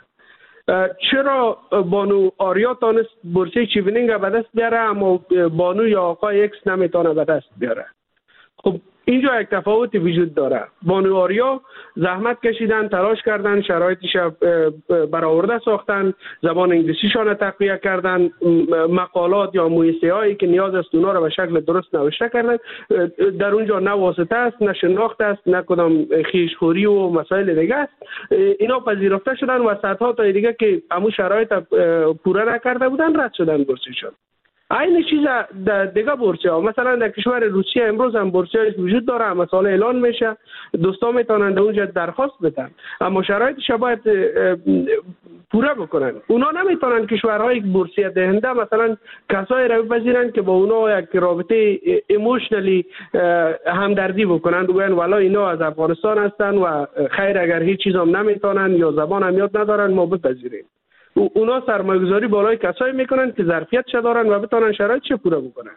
چرا بانو آریا تانست بورسیه چیوینینگ به دست بیاره اما بانو یا آقای اکس نمیتونه به دست بیاره؟ خب اینجا یک تفاوتی وجود داره. بانو آریا زحمت کشیدن، تلاش کردن، شرایطش برآورده ساختن، زبان انگلیسیشان تقویه کردن، مقالات یا مویسه هایی که نیاز است اونا را به شکل درست نوشته کردن. در اونجا نه واسطه است، نه شناخت است، نه کدام خویشخوری و مسائل دیگه است. اینا پذیرفته شدن و صدها تا دیگه که همون شرایط پورا نکرده بودن رد شدن بورسیه‌شون. این چیز دیگه بورسیه ها، مثلا در کشور روسیه امروز هم بورسیه وجود داره، مثلا اعلان میشه، دوستا میتونن در اونجا درخواست بدن، اما شرایطش باید پورا بکنن. اونا نمیتونن کشورهای بورسیه دهنده مثلا کسایی را بپذیرن که با اونا یک رابطه ایموشنالی همدردی بکنن، بگن والا اینا از افغانستان هستن و خیر اگر هیچ چیز هم نمیتونن یا زبان هم یاد ندارن ما بپذیریم. اونا سرمایه‌گذاری بالای کسایی میکنن که ظرفیتش دارن و بتونن شرایطش پورا بکنن.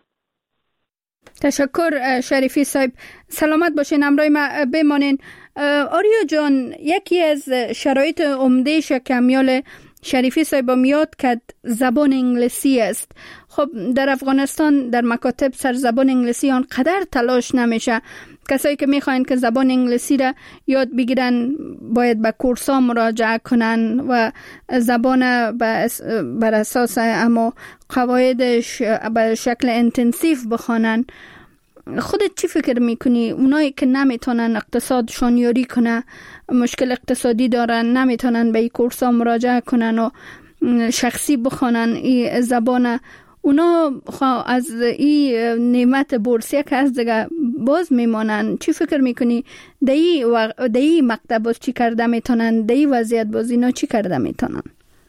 تشکر شریفی صاحب. سلامت باشین، همراه ما بمانین. آریا جان، یکی از شرایط عمده‌اش کمیال شریفی صاحب میاد که زبان انگلیسی است. خب در افغانستان در مکاتب سر زبان انگلیسی آنقدر تلاش نمیشه. کسایی که میخواین که زبان انگلیسی را یاد بگیرن باید به کورس‌ها مراجعه کنن و زبان بر اساس اما قواعدش به شکل انتنسیو بخوانن. خودت چی فکر میکنی؟ اونایی که نمیتونن اقتصادشون یاری کنه، مشکل اقتصادی دارن، نمیتونن به این کورس‌ها مراجعه کنن و شخصی بخوانن این زبان، اونا از این نعمت بورسیه که از دیگه باز میمانن. چی فکر میکنی؟ در این مکتب باز چی کرده میتونن؟ در این وضعیت باز اینا چی کرده میتونن؟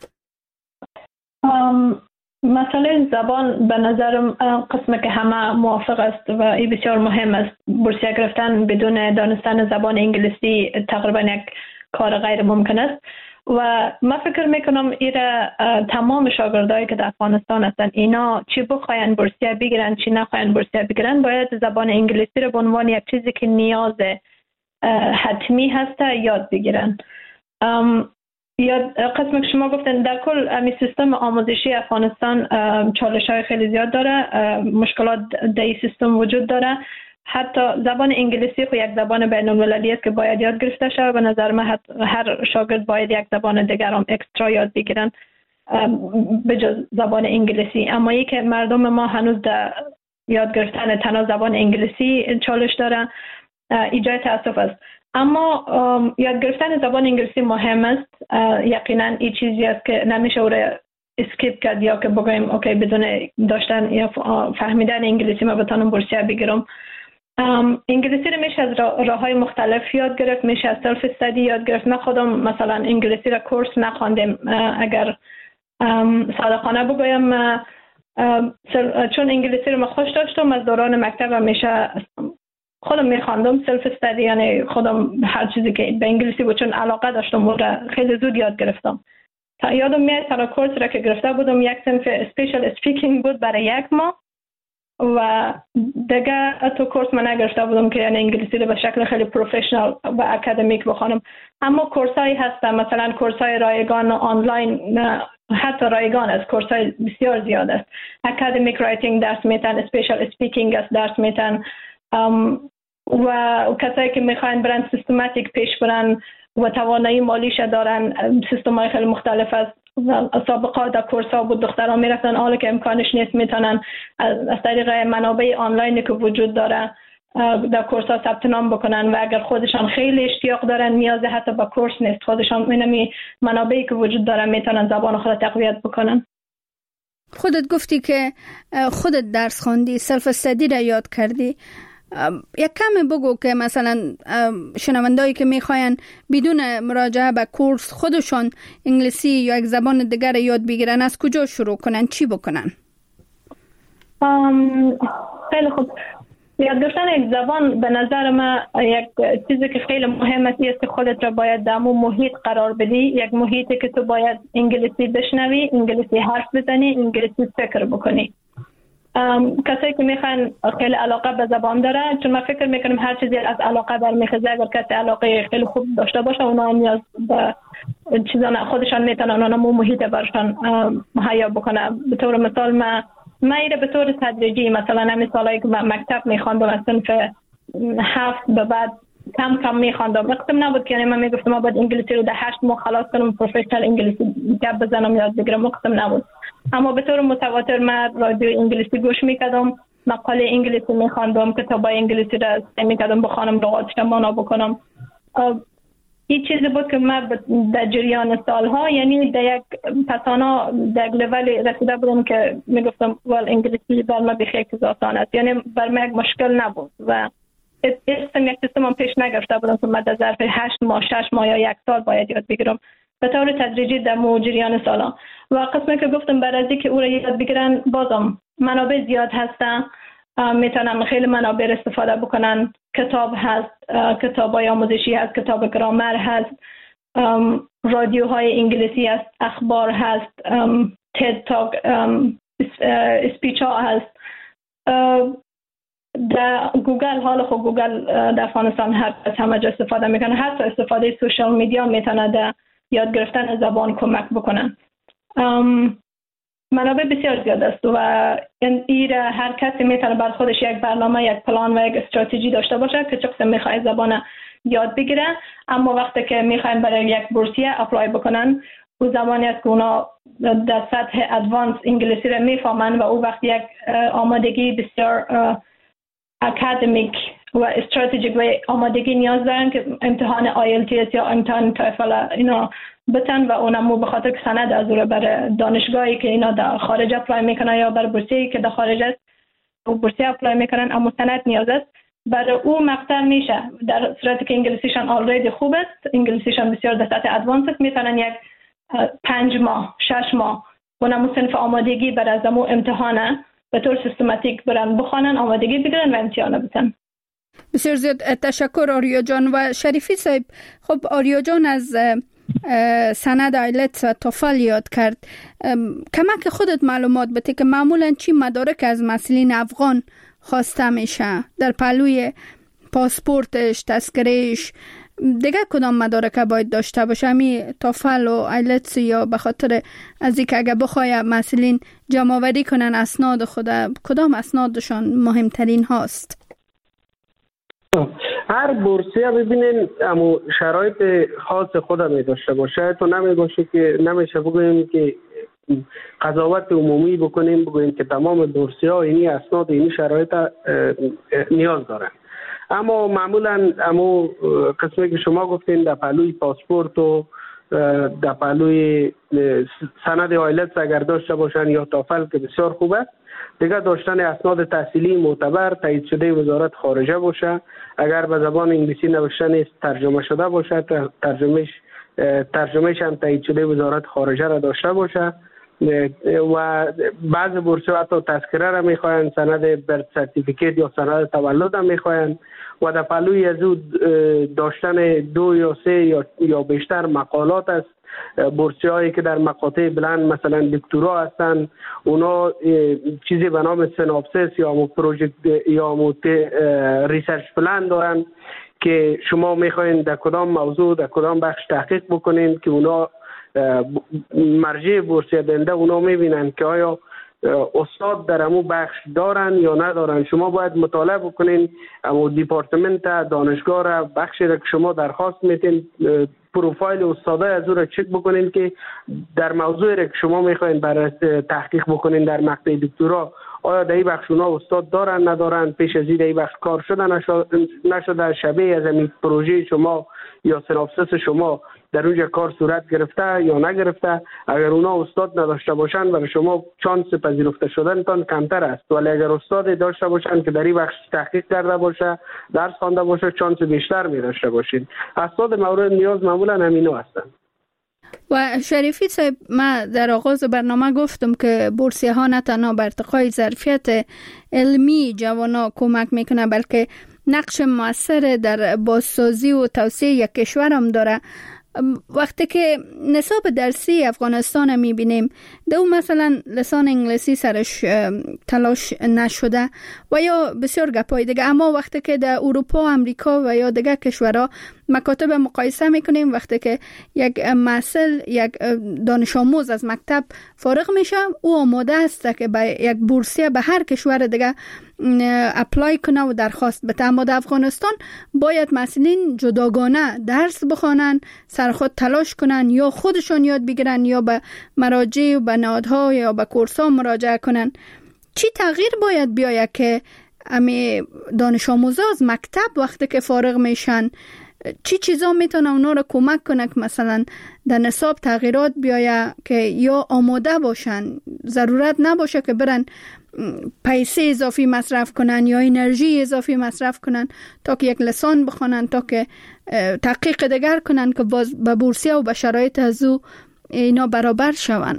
مسئله زبان به نظرم قسم که همه موافق است و این بسیار مهم است. بورسیه گرفتن بدون دانستن زبان انگلیسی تقریبا یک کار غیر ممکن است و من فکر میکنم ایره تمام شاگردایی که در افغانستان هستند اینا چی بخواین بورسیه بگیرن چی نخواین بورسیه بگیرن باید زبان انگلیسی رو به عنوان یک چیزی که نیاز حتمی هسته یاد بگیرن. یا قسم که شما گفتن در کل امی سیستم آموزشی افغانستان چالش های خیلی زیاد داره، مشکلات در این سیستم وجود داره. حتی زبان انگلیسی خو یک زبان بین المللی است که باید یاد گرفته شود. به نظر من هر شاگرد باید یک زبان دیگر هم اکسترا یاد بگیرن بجز زبان انگلیسی. اما ای که مردم ما هنوز در یاد گرفتن تنها زبان انگلیسی چالش داره، ایجای تاسف است. اما یاد گرفتن زبان انگلیسی مهم است. یقینا این چیزی است که نمیشه او را اسکیپ کرد یا که بگویم اوکی بدون داشتن یا فهمیدن انگلیسی ما بتونم بورسیه بگیرم. انگلیسی رو میشه از راه های مختلف یاد گرفت، میشه از سلف استادی یاد گرفت. من خودم مثلا انگلیسی را کورس نخواندم، اگر صادقانه بگویم چون انگلیسی رو من خوش داشتم از دوران مکتب میشه خودم میخواندم سلف استادی، یعنی خودم هر چیزی که به انگلیسی بود چون علاقه داشتم و خیلی زود یاد گرفتم. تا یادم میاد تا کورس را که گرفته بودم یک صنف اسپیشال اسپیکینگ بود برای یک ماه و دیگه تو کورس من نگرفته بودم که یعنی انگلیسی رو به شکل خیلی پروفشنال و اکادمیک بخوانم. اما کورسایی هست مثلا کورسای رایگان آنلاین، حتی رایگان است، کورسای بسیار زیاد است. اکادمیک رایتینگ درس میتن، اسپیشال اسپیکینگ است درس میتن و کسایی که میخواین برن سیستماتیک پیش برن و توانایی مالیش دارن، سیستم های خیلی مختلف است. سابقا در کورس ها بود دختران میرفتن، حالا که امکانش نیست میتونن از طریق منابع آنلاینی که وجود داره در کورس ها ثبت نام بکنن و اگر خودشان خیلی اشتیاق دارن نیاز حتی با کورس نیست، خودشان اینمی منابعی که وجود داره میتونن زبان خود تقویت بکنن. خودت گفتی که خودت درس خوندی، سلف استادی را یاد کردی. یک کم بگو که مثلا شنوندایی که میخواین بدون مراجعه به کورس خودشون انگلیسی یا یک زبان دیگر یاد بگیرن از کجا شروع کنن، چی بکنن؟ خیلی خوب. یاد گرفتن یک زبان به نظر من یک چیزی که خیلی مهم است است که خودت را باید در اون محیط قرار بدی، یک محیطی که تو باید انگلیسی بشنوی، انگلیسی حرف بزنی، انگلیسی فکر بکنی. کسایی که میخوان خیلی علاقه به زبان داره، چون من فکر میکنم هر چیزی از علاقه برمیخیزه، اگر کسی علاقه خیلی خوب داشته باشه اونا نیاز به چیزا خودشان میتونن اونا مو محیط برشان مهیا بکنه. به طور مثال من من ایره به طور تدریجی مثلا همین سالایی که من مکتب میخواندم از صنف هفت به بعد کم کم میخواندم. وقتم نبود که یعنی من میگفتم ما باید انگلیسی رو در هشت ماه خلاص کنم پروفشنال انگلیسی گپ بزنم یاد بگیرم، وقتم نبود. اما به طور متواتر من رادیو انگلیسی گوش میکردم، مقاله انگلیسی میخواندم، کتابای انگلیسی را سعی میکردم بخوانم، لغاتش معنا بکنم. این چیزی بود که من در جریان سالها یعنی در یک پسانا در یک لول رسیده بودم که میگفتم وال انگلیسی بر من بخیلی چیز آسان است، یعنی بر من یک مشکل نبود و اسم یک سیستم هم پیش نگرفته بودم که من در ظرف هشت ماه شش ماه یا یک سال باید یاد بگیرم. به طور تدریجی در جریان سالا و قسمی که گفتم برای اینکه او را یاد بگیرن بازم منابع زیاد هستن، میتونن خیلی منابع استفاده بکنن. کتاب هست، کتابای آموزشی هست، کتاب گرامر هست، رادیوهای انگلیسی هست، اخبار هست، تد تاک، اسپیچ ها هست. در گوگل، حالا خب گوگل در افغانستان هر کس همه جا استفاده میکنه، حتی استفاده سوشال میدیا میتونه در یاد گرفتن زبان کمک بکنن. منابع بسیار زیاد است و این هر کسی میتونه بر خودش یک برنامه، یک پلان و یک استراتژی داشته باشه که چه قسم میخواد زبان یاد بگیره. اما وقتی که میخواین برای یک بورسیه اپلای بکنن، او زمانی است که اونا در سطح ادوانس انگلیسی را میفهمن و او وقت یک آمادگی بسیار اکادمیک و استراتژیک و آمادگی نیاز دارن که امتحان آی ال تی اس یا امتحان توفل اینا بتن و اونمو به خاطر که سند از او برای دانشگاهی که اینا در خارج اپلای میکنن یا برای بورسیه که در خارج است و بورسیه اپلای میکنن، اما سند نیاز است. برای او مقطع میشه در صورتی که انگلیسیشان آلریدی خوب است، انگلیسیشان بسیار در سطح ادوانس است، میتونن یک پنج ماه شش ماه اونم صنف آمادگی بر از امو امتحانه به طور سیستماتیک برن بخوانن، آمادگی بگیرن و امتحان بدن. بسیار زیاد تشکر آریا جان. و شریفی صاحب، خب آریا جان از سند آیلتس و توفل یاد کرد. کمک خودت معلومات بده که معمولا چی مدارک از مسئولین افغان خواسته میشه در پهلوی پاسپورتش، تذکرهش، دیگه کدام مدارک باید داشته باشه؟ همی توفل و آیلتس، یا به خاطر از اینکه اگه بخوای مسئولین جمع آوری کنن اسناد خود، کدام اسنادشان مهمترین هاست؟ هر بورسیه ببینین اما شرایط خاص خودم می داشته باشه. تو نمی باشه که نمیشه بگوییم که قضاوت عمومی بکنیم بگوییم که تمام بورسیه ها اینی اسناد اینی شرایط نیاز دارن. اما معمولا اما قسمی که شما گفتین در پهلوی پاسپورت و در پهلوی سند آیلتس اگر داشته باشن یا توفل که بسیار خوب است، دیگه داشتن اسناد تحصیلی معتبر تایید شده وزارت خارجه باشه، اگر به زبان انگلیسی نوشته نیست ترجمه شده باشه، ترجمهش ترجمهش هم تایید شده وزارت خارجه را داشته باشه. و بعض بورسیه حتی تذکره را میخواین، سند برت سرتیفیکیت یا سند تولد هم میخواین، و در پهلوی از او داشتن دو یا سه یا یا بیشتر مقالات است. بورسیه هایی که در مقاطع بلند مثلا دکترا هستن، اونا چیزی به نام سیناپسیس یا مو پروژکت یا مو ریسرچ پلان دارن که شما میخواین در کدام موضوع در کدام بخش تحقیق بکنین که اونا مرجع بورسیه دنده اونا میبینن که آیا استاد در امو بخش دارن یا ندارن. شما باید مطالعه بکنین امو دیپارتمنت دانشگاه را، بخشی را که شما درخواست میتین، پروفایل استادای از او را چک بکنین که در موضوعی را که شما میخواین برای تحقیق بکنین در مقطع دکترا آیا در این بخش اونا استاد دارن ندارن، پیش از این در این بخش کار شده نشده، شبیه از این پروژه شما یا سیناپسیس شما در اونجا کار صورت گرفته یا نگرفته. اگر اونا استاد نداشته باشن برای شما چانس پذیرفته شدنتان کمتر است، ولی اگر استاد داشته باشن که در این بخش تحقیق کرده باشه، درس خوانده باشه، چانس بیشتر می داشته باشین. اسناد مورد نیاز معمولا همینو هستن. و شریفی صاحب، من در آغاز برنامه گفتم که بورسیه ها نه تنها بر ارتقای ظرفیت علمی جوانا کمک میکنه، بلکه نقش موثر در بازسازی و توسعه یک کشور هم داره. وقتی که نصاب درسی افغانستان میبینیم، دو مثلا لسان انگلیسی سرش تلاش نشده و یا بسیار گپای دیگه، اما وقتی که در اروپا، امریکا و یا دیگه کشورها مکاتب مقایسه میکنیم، وقتی که یک محصل، یک دانش آموز از مکتب فارغ میشه، او آماده است که به یک بورسیه به هر کشور دیگه اپلای کنه و درخواست بده. اما در افغانستان باید مسئولین جداگانه درس بخوانن، سر خود تلاش کنن، یا خودشون یاد بگیرن یا به مراجع و به نهادها یا به کورس‌ها مراجعه کنن. چی تغییر باید بیاید که امی دانش آموزا از مکتب وقتی که فارغ میشن، چی چیزا میتونه اونا رو کمک کنه که مثلا در نصاب تغییرات بیاید که یا آماده باشن، ضرورت نباشه که برن پیسه اضافی مصرف کنن یا انرژی اضافی مصرف کنن تا که یک لسان بخونن، تا که تحقیق دیگر کنن که باز به بورسیه و به شرایط از او اینا برابر شون.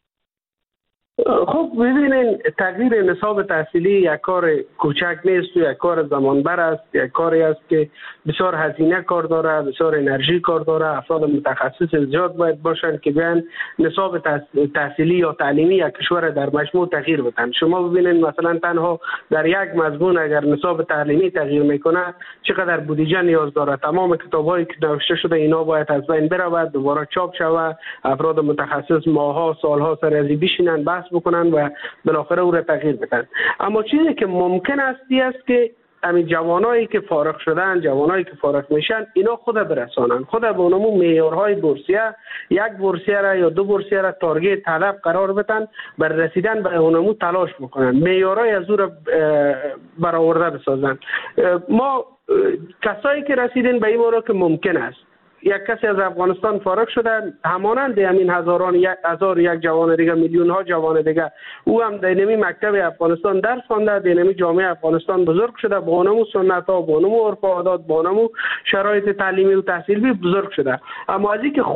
خب ببینین، تغییر نصاب تحصیلی یک کار کوچک نیست و یک کار زمانبر است، یک کاری است که بسیار هزینه کار داره، بسیار انرژی کار داره. افراد متخصص زیاد باید باشن که بیان نصاب تحصیلی یا تعلیمی یک کشور در مجموع تغییر بدن. شما ببینین مثلا تنها در یک مضمون اگر نصاب تعلیمی تغییر میکنه چقدر بودجه نیاز داره. تمام کتابایی که نوشته شده اینا باید از بین برود، دوباره چاپ شود، افراد متخصص ماها سالها سر ازی بشینن بحث بکنن و بالاخره او را تغییر بدن. اما چیزی که ممکن است است که همین جوانایی که فارغ شدن، جوانایی که فارغ میشن، اینا خود برسانن، خود به اونمون معیارهای بورسیه، یک بورسیه را یا دو بورسیه را تارگت طلب قرار بدن، بر رسیدن به اونمون تلاش بکنن، معیارهای از او را برآورده بسازن. ما کسایی که رسیدن به این مورد که ممکن است یک کسی از افغانستان فارغ شده، همانند همین هزاران یک هزار یک جوان دیگه، میلیون ها جوان دیگه، او هم در نمی مکتب افغانستان درس خوانده، در نمی جامعه افغانستان بزرگ شده، با اونمو سنت ها، با اونمو عرف و عادات، با اونمو شرایط تعلیمی و تحصیلی بزرگ شده. اما از اینکه خود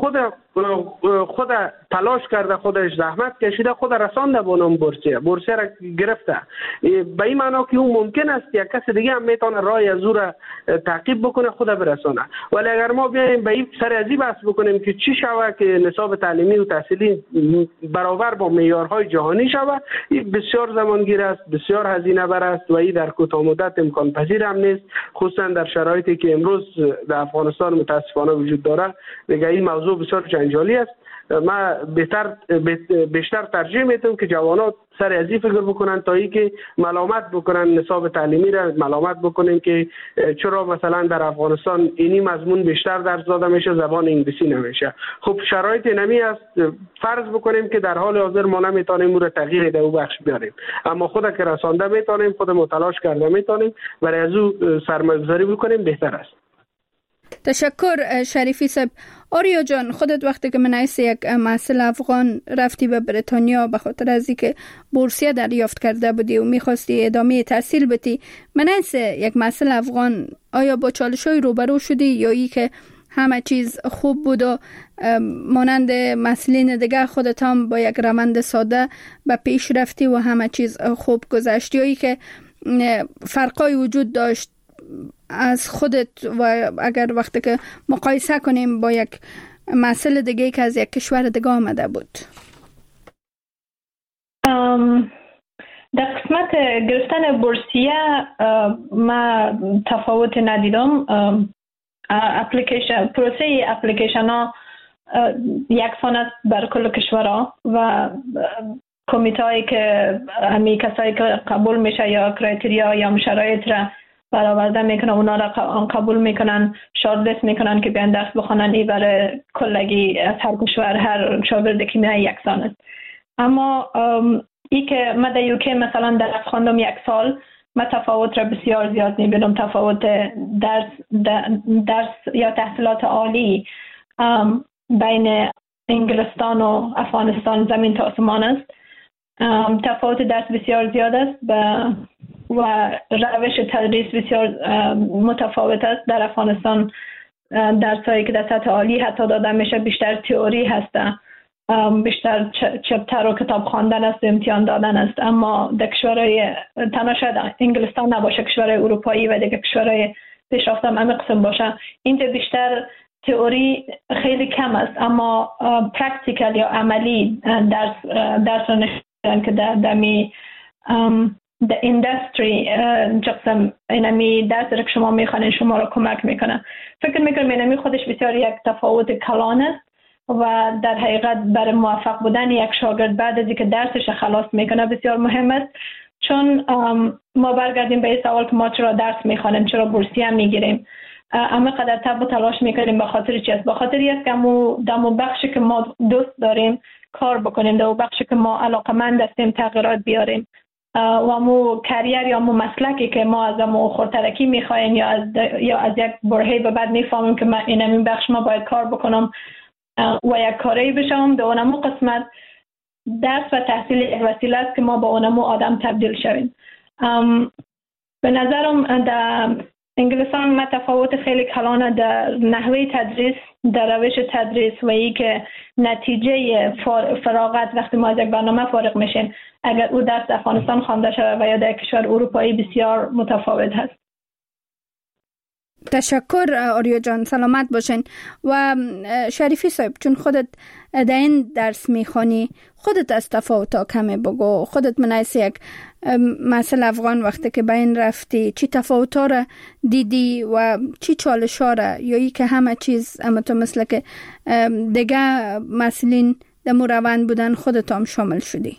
خود تلاش کرده، خودش زحمت کشیده، خود رسانده به اون بورسیه بورسیه را گرفته. به این معنا که اون ممکن است یک کس دیگه هم میتونه راه از او را تعقیب بکنه، خود برسانه. ولی اگر ما بیایم به این سر از این بحث بکنیم که چی شود که نصاب تعلیمی و تحصیلی برابر با معیارهای جهانی شود، این بسیار زمانگیر است، بسیار هزینه بر است و این در کوتاه مدت امکان پذیر هم نیست، خصوصا در شرایطی که امروز در افغانستان متاسفانه وجود داره. دیگه این موضوع بسیار جنجالی است. ما بهتر بیشتر ترجیح میدم که جوانات سر ازی فکر بکنن تا اینکه ملامت بکنن نصاب تعلیمی را، ملامت بکنن که چرا مثلا در افغانستان اینی مضمون بیشتر درس داده میشه، زبان انگلیسی نمیشه. خب شرایط نمی است، فرض بکنیم که در حال حاضر ما نمیتونیم اون را تغییر در او بخش بیاریم، اما خود که رسانده میتونیم، خود متلاش کرده میتونیم، برای از او سرمایه‌گذاری بکنیم بهتر است. تشکر شریفی صاحب. آریا جان، خودت وقتی که من ایس یک محصل افغان رفتی به بریتانیا به خاطر از اینکه بورسیه دریافت کرده بودی و میخواستی ادامه تحصیل بدی، من ایس یک محصل افغان آیا با چالش‌های روبرو شدی یا ای که همه چیز خوب بود و مانند مسئولین دیگه خودت هم با یک روند ساده به پیش رفتی و همه چیز خوب گذشت، یا ای که فرقای وجود داشت از خودت و اگر وقتی که مقایسه کنیم با یک مسئله دیگه که از یک کشور دیگه آمده بود؟ در قسمت گرفتن بورسیه ما تفاوت ندیدم. اپلیکیشن پروسه اپلیکیشن ها یکسان است بر کل کشورها و کمیته هایی که همی کسایی که قبول میشه یا کرایتریا یا شرایط را برآورده میکنن، اونا را قبول میکنن، شارتلیست میکنن که بیان درس بخونن. این برای کلگی از هر کشور هر شاگرد که میای یکسان است. اما ای که من در یوکی مثلا درس خواندم یک سال، من تفاوت را بسیار زیاد میبینم. تفاوت درس درس یا تحصیلات عالی بین انگلستان و افغانستان زمین تا آسمان است. تفاوت درس بسیار زیاد است و روش تدریس بسیار متفاوت است. در افغانستان درسایی که در سطح عالی حتی داده میشه بیشتر تئوری هسته، بیشتر چپتر و کتاب خواندن است، امتحان دادن است. اما در کشورهای تنها شاید انگلستان نباشه، کشورهای اروپایی و دیگه کشورهای پیشرفته هم همین قسم باشه، اینجا بیشتر تئوری خیلی کم است، اما پرکتیکال یا عملی درس درس رو نشدن که در دمی در اندستری جقسم اینمی درس را که شما میخوانید شما را کمک میکنه. فکر میکنم اینمی خودش بسیار یک تفاوت کلان است و در حقیقت برای موفق بودن یک شاگرد بعد از اینکه درسش خلاص میکنه بسیار مهم است. چون ما برگردیم به این سوال که ما چرا درس میخوانیم، چرا بورسیه میگیریم، اما قدر تب و تلاش میکنیم به خاطر چی است؟ به خاطر است که دمو بخشی که ما دوست داریم کار بکنیم، دمو بخشی که ما علاقمند هستیم تغییرات بیاریم و مو کریر یا مو مسلکی که ما از مو خودترکی میخوایم یا از یا از یک برهه به بعد میفهمیم که من این همین بخش ما باید کار بکنم و یک کاری بشم. به اونمو قسمت درس و تحصیل یک وسیله است که ما با اونمو آدم تبدیل شویم. به نظرم در انگلستان ما تفاوت خیلی کلانه در نحوه تدریس، در روش تدریس و ای که نتیجه فراغت وقتی ما از یک برنامه فارغ میشیم اگر او درس در افغانستان خوانده شود و یا در کشور اروپایی بسیار متفاوت هست. تشکر آریا جان، سلامت باشین. و شریفی صاحب، چون خودت در این درس میخوانی، خودت از تفاوت ها کمی بگو. خودت منعیس یک مسئله افغان وقتی که به این رفتی چی تفاوت ها را دیدی و چی چالش ها را، یا ای که همه چیز اما تو مثل که دیگه مسئولین در مو روند بودن خودت هم شامل شدی؟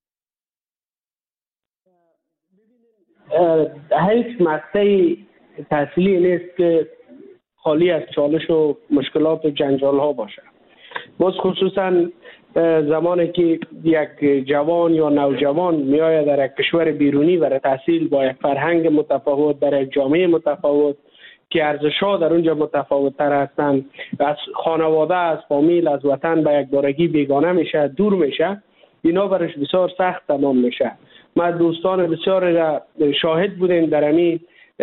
هیچ مقطعی تحصیلی نیست که خالی از چالش و مشکلات و جنجال ها باشه. باز خصوصا زمانی که یک جوان یا نوجوان میآید در یک کشور بیرونی برای تحصیل با یک فرهنگ متفاوت، در یک جامعه متفاوت که ارزش‌ها در اونجا متفاوت تر هستند، از خانواده، از فامیل، از وطن به یک بارگی بیگانه میشه، دور میشه، اینا برش بسیار سخت تمام میشه. ما دوستان بسیار شاهد بودیم در همین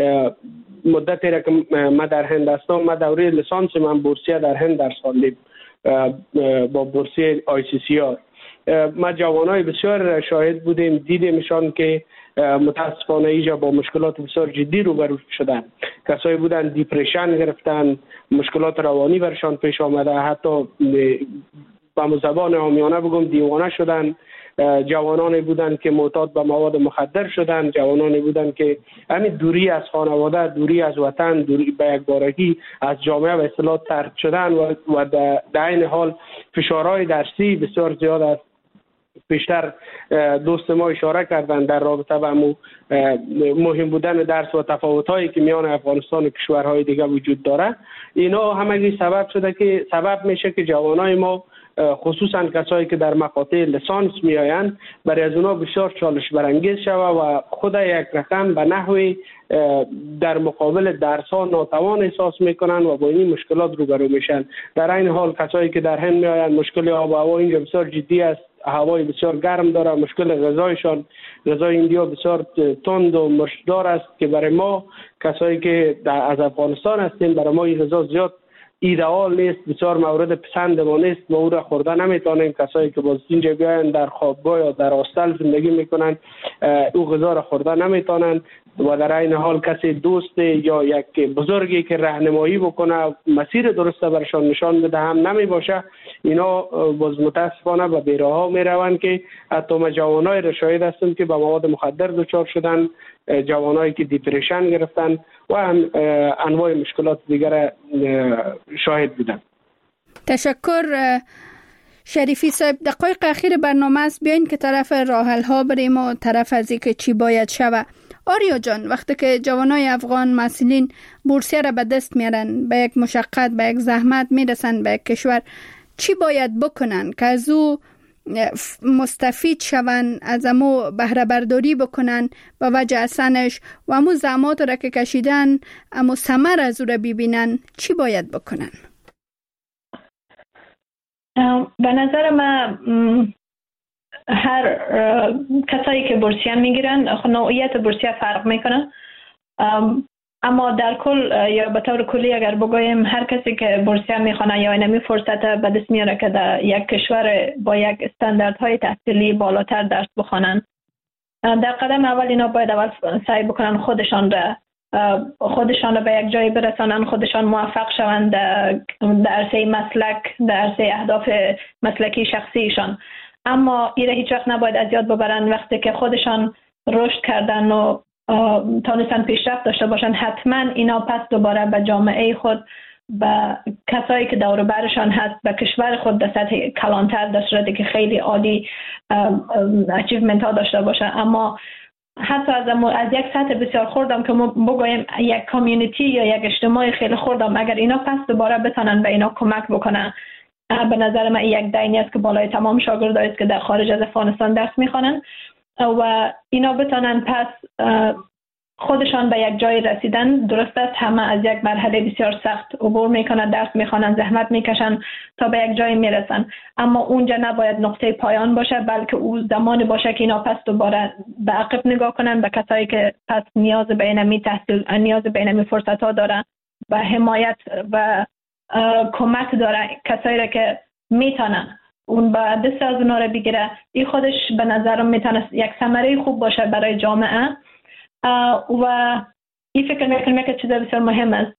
مدتی را که ما در هند هستم. ما دوره لیسانس من بورسیه در هند درس خواندیم با بورسیه آی سی سی آر. ما جوانای بسیار شاهد بودیم، دیدیمشان که متاسفانه اینجا با مشکلات بسیار جدی روبرو شدن. کسایی بودن دیپریشن گرفتن، مشکلات روانی برشان پیش آمده، حتی با زبان عامیانه بگم دیوانه شدن. جوانانی بودن که معتاد به مواد مخدر شدن، جوانانی بودن که همین دوری از خانواده، دوری از وطن، دوری به یک بارگی از جامعه و اصطلاح طرد شدن و و در عین حال فشارهای درسی بسیار زیاد است. بیشتر دوست ما اشاره کردن در رابطه با مهم بودن درس و تفاوت‌هایی که میان افغانستان و کشورهای دیگه وجود داره. اینا همگی سبب شده که سبب میشه که جوانای ما، خصوصا کسایی که در مقاطع لیسانس میآیند، برای از اونا بسیار چالش برانگیز شود و خود یک رقم به نحوی در مقابل درس ها ناتوان احساس میکنن و با این مشکلات روبرو میشن. در این حال کسایی که در هند میآیند، مشکل آب و هوا اینجا بسیار جدی است، هوای بسیار گرم داره، مشکل غذایشان، غذای ایندیا بسیار تند و مشکدار است که برای ما کسایی که از افغانستان هستیم، برای ما این غذا زیاد ایدئال نیست، بسیار مورد پسند ما نیست، ما او را خورده نمیتونیم. کسایی که باز اینجا بیاین در خوابگاه یا در هاستل زندگی میکنن، او غذا را خورده نمیتونن و در این حال کسی دوست یا یک بزرگی که راهنمایی بکنه، مسیر درست برشان نشان بده هم نمی باشه. اینا باز متاسفانه به بیراها می روند که حتی ما جوانای را شاهد هستیم که به مواد مخدر دچار شدن، جوانایی که دیپریشن گرفتن و هم انواع مشکلات دیگر شاهد بودن. تشکر شریفی صاحب. دقایق اخیر برنامه است، بیاین که طرف راه حل ها بریم و طرف از اینکه چی باید شود. آریا جان، وقتی که جوانای افغان مسئولین بورسیه را به دست میارن، به یک مشقت، به یک زحمت میرسن به یک کشور، چی باید بکنن که از او مستفید شون، از امو بهره برداری بکنن با وجه اصنش و امو زحمات را که کشیدن امو ثمر از او را ببینن؟ چی باید بکنن؟ به نظر من هر کسایی که بورسیه میگیرن، نوعیت بورسیه فرق میکنه، اما در کل یا به طور کلی اگر بگویم هر کسی که بورسیه میخونه یا اینمی فرصت به دست میاره که در یک کشور با یک استانداردهای تحصیلی بالاتر درس بخونن، در قدم اول اینا باید اول سعی بکنن خودشان را خودشان را به یک جایی برسانن، خودشان موفق شوند در عرصه مسلک، در عرصه اهداف مسلکی شخصیشان. اما ایره هیچ وقت نباید از یاد ببرن وقتی که خودشان رشد کردن و تانستن پیشرفت داشته باشن، حتما اینا پس دوباره به جامعه خود، به کسایی که دور برشان هست، به کشور خود در سطح کلانتر در صورتی که خیلی عالی اچیومنت ها داشته باشه. اما حتی از, از یک سطح بسیار خوردم که ما بگویم یک کامیونیتی یا یک اجتماع خیلی خوردم، اگر اینا پس دوباره بتونن به اینا کمک بکنن، به نظر من یک دینی است که بالای تمام شاگردایی است که در خارج از افغانستان درس میخوانن و اینا بتونن پس خودشان به یک جای رسیدن. درست است همه از یک مرحله بسیار سخت عبور میکنن، درس میخوانن، زحمت میکشن تا به یک جای میرسن، اما اونجا نباید نقطه پایان باشه، بلکه او زمانی باشه که اینا پس دوباره به عقب نگاه کنن، به کسایی که پس نیاز به اینمی تحصیل، نیاز به اینمی فرصت ها دارن، به حمایت و کمک داره، کسایی را که میتونن اون با دست از اونا را بگیره. این خودش به نظرم میتونه یک ثمره خوب باشه برای جامعه و این فکر میکنم که چیز بسیار مهم است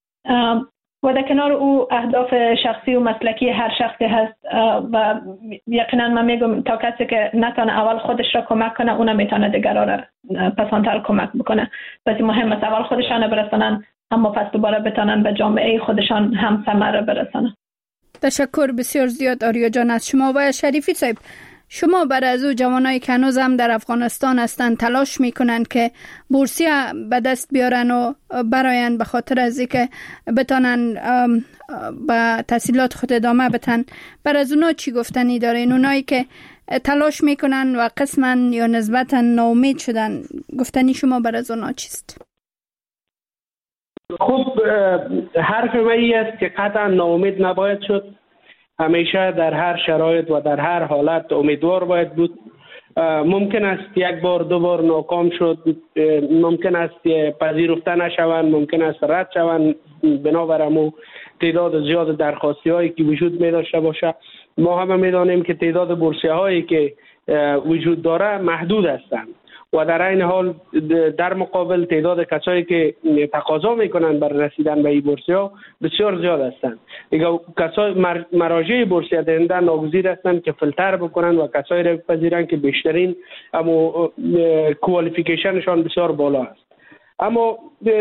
و در کنار او اهداف شخصی و مسلکی هر شخصی هست و یقینا من میگم تا کسی که نتونه اول خودش را کمک کنه، اون میتونه دیگران را پسانتر کمک بکنه. پس مهم است اول خودشان برسانن، اما پس دوباره بتانن به جامعه خودشان هم ثمره برسانن. تشکر بسیار زیاد آریا جان از شما. و شریفی صاحب، شما برای از او جوانای که هنوز هم در افغانستان هستند تلاش میکنن که بورسیه به دست بیارن و براین به خاطر از اینکه بتانن به تحصیلات خود ادامه بدن، برای از اونا چی گفتنی دارین؟ اونایی که تلاش میکنن و قسما یا نسبتا ناامید شدن، گفتنی شما برای از اونا چیست؟ خب حرف من این است که قطعا ناامید نباید شد، همیشه در هر شرایط و در هر حالت امیدوار باید بود. ممکن است یک بار دو بار ناکام شد، ممکن است پذیرفته نشوند، ممکن است رد شوند بنابر امو تعداد زیاد درخواستی هایی که وجود می داشته باشه. ما همه می دانیم که تعداد بورسیه هایی که وجود داره محدود هستند و در این حال در مقابل تعداد کسایی که تقاضا میکنند برای رسیدن به این بورسیه ها بسیار زیاد هستند. دیگه کسای مراجع بورسیه دهنده ناگزیر هستند که فیلتر بکنند و کسایی را بپذیرند که بیشترین اما کوالیفیکیشنشان بسیار بالا است. اما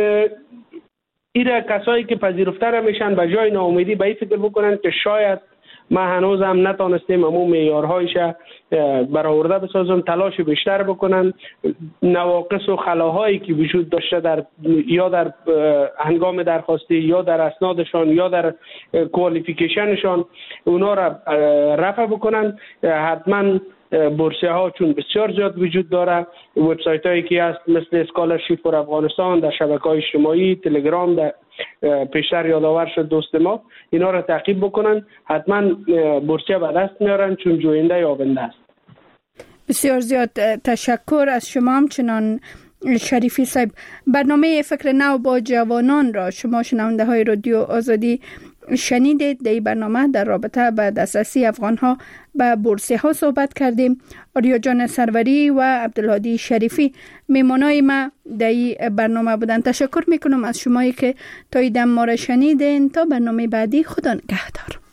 ایره کسایی که پذیرفته میشن به جای ناامیدی به این فکر بکنند که شاید ما هنوز هم نتانستیم امو معیارهایش برآورده بسازن، تلاش بیشتر بکنن، نواقص و خلاهایی که وجود داشته در یا در هنگام درخواستی یا در اسنادشان یا در کوالیفیکیشنشان اونا را رفع بکنن. حتما بورسیه ها چون بسیار زیاد وجود داره، وبسایت هایی که هست مثل اسکالرشیپ فور افغانستان در شبکه های اجتماعی، تلگرام، در پیشتر یادآور شد دوست ما، اینا را تعقیب بکنن. حتما بورسیه به دست میارن چون جوینده یابنده است. بسیار زیاد تشکر از شما. همچنان شریفی صاحب، برنامه فکر نو با جوانان را شما شنونده های رادیو آزادی شنیدید. در این برنامه در رابطه به دسترسی افغان ها به بورسیه ها صحبت کردیم. آریا جان سروری و عبدالهادی شریفی میمانای ما در این برنامه بودن. تشکر میکنم از شمایی که تا این دم ما را شنیدین. تا برنامه بعدی، خدا نگهدار.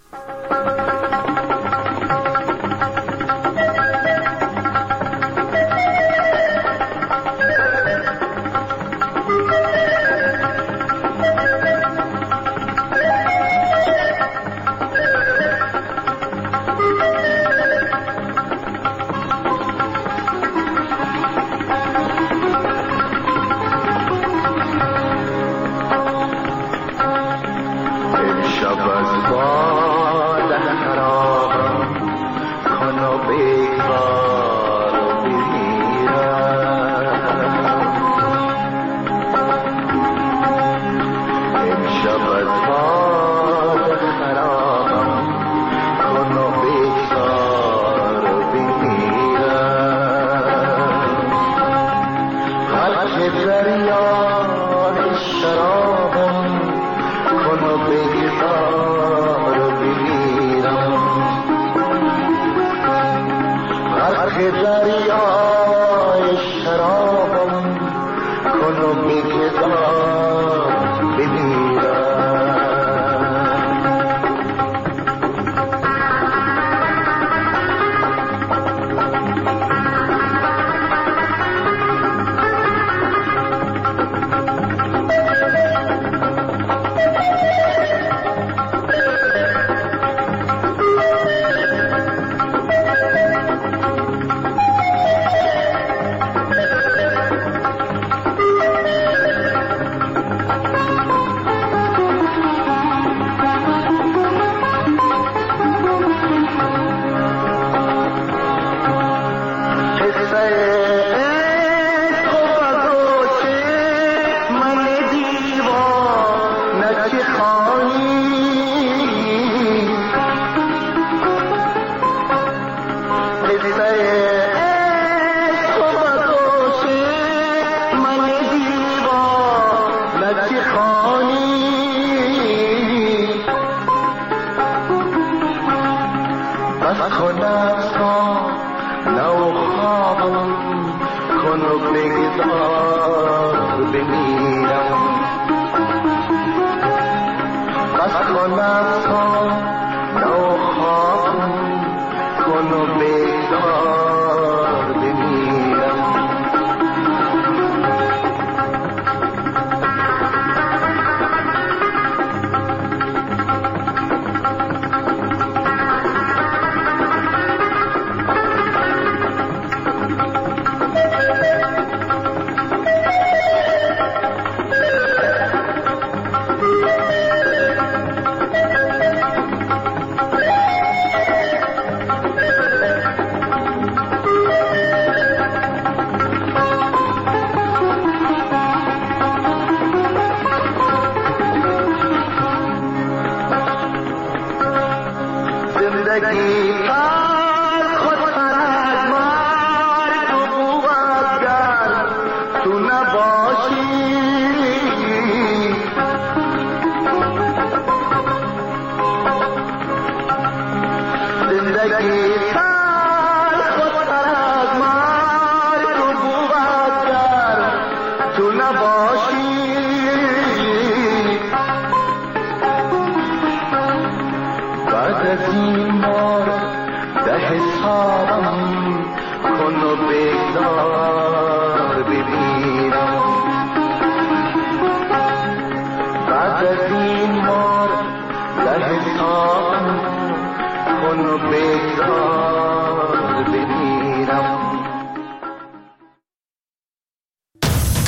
نباشد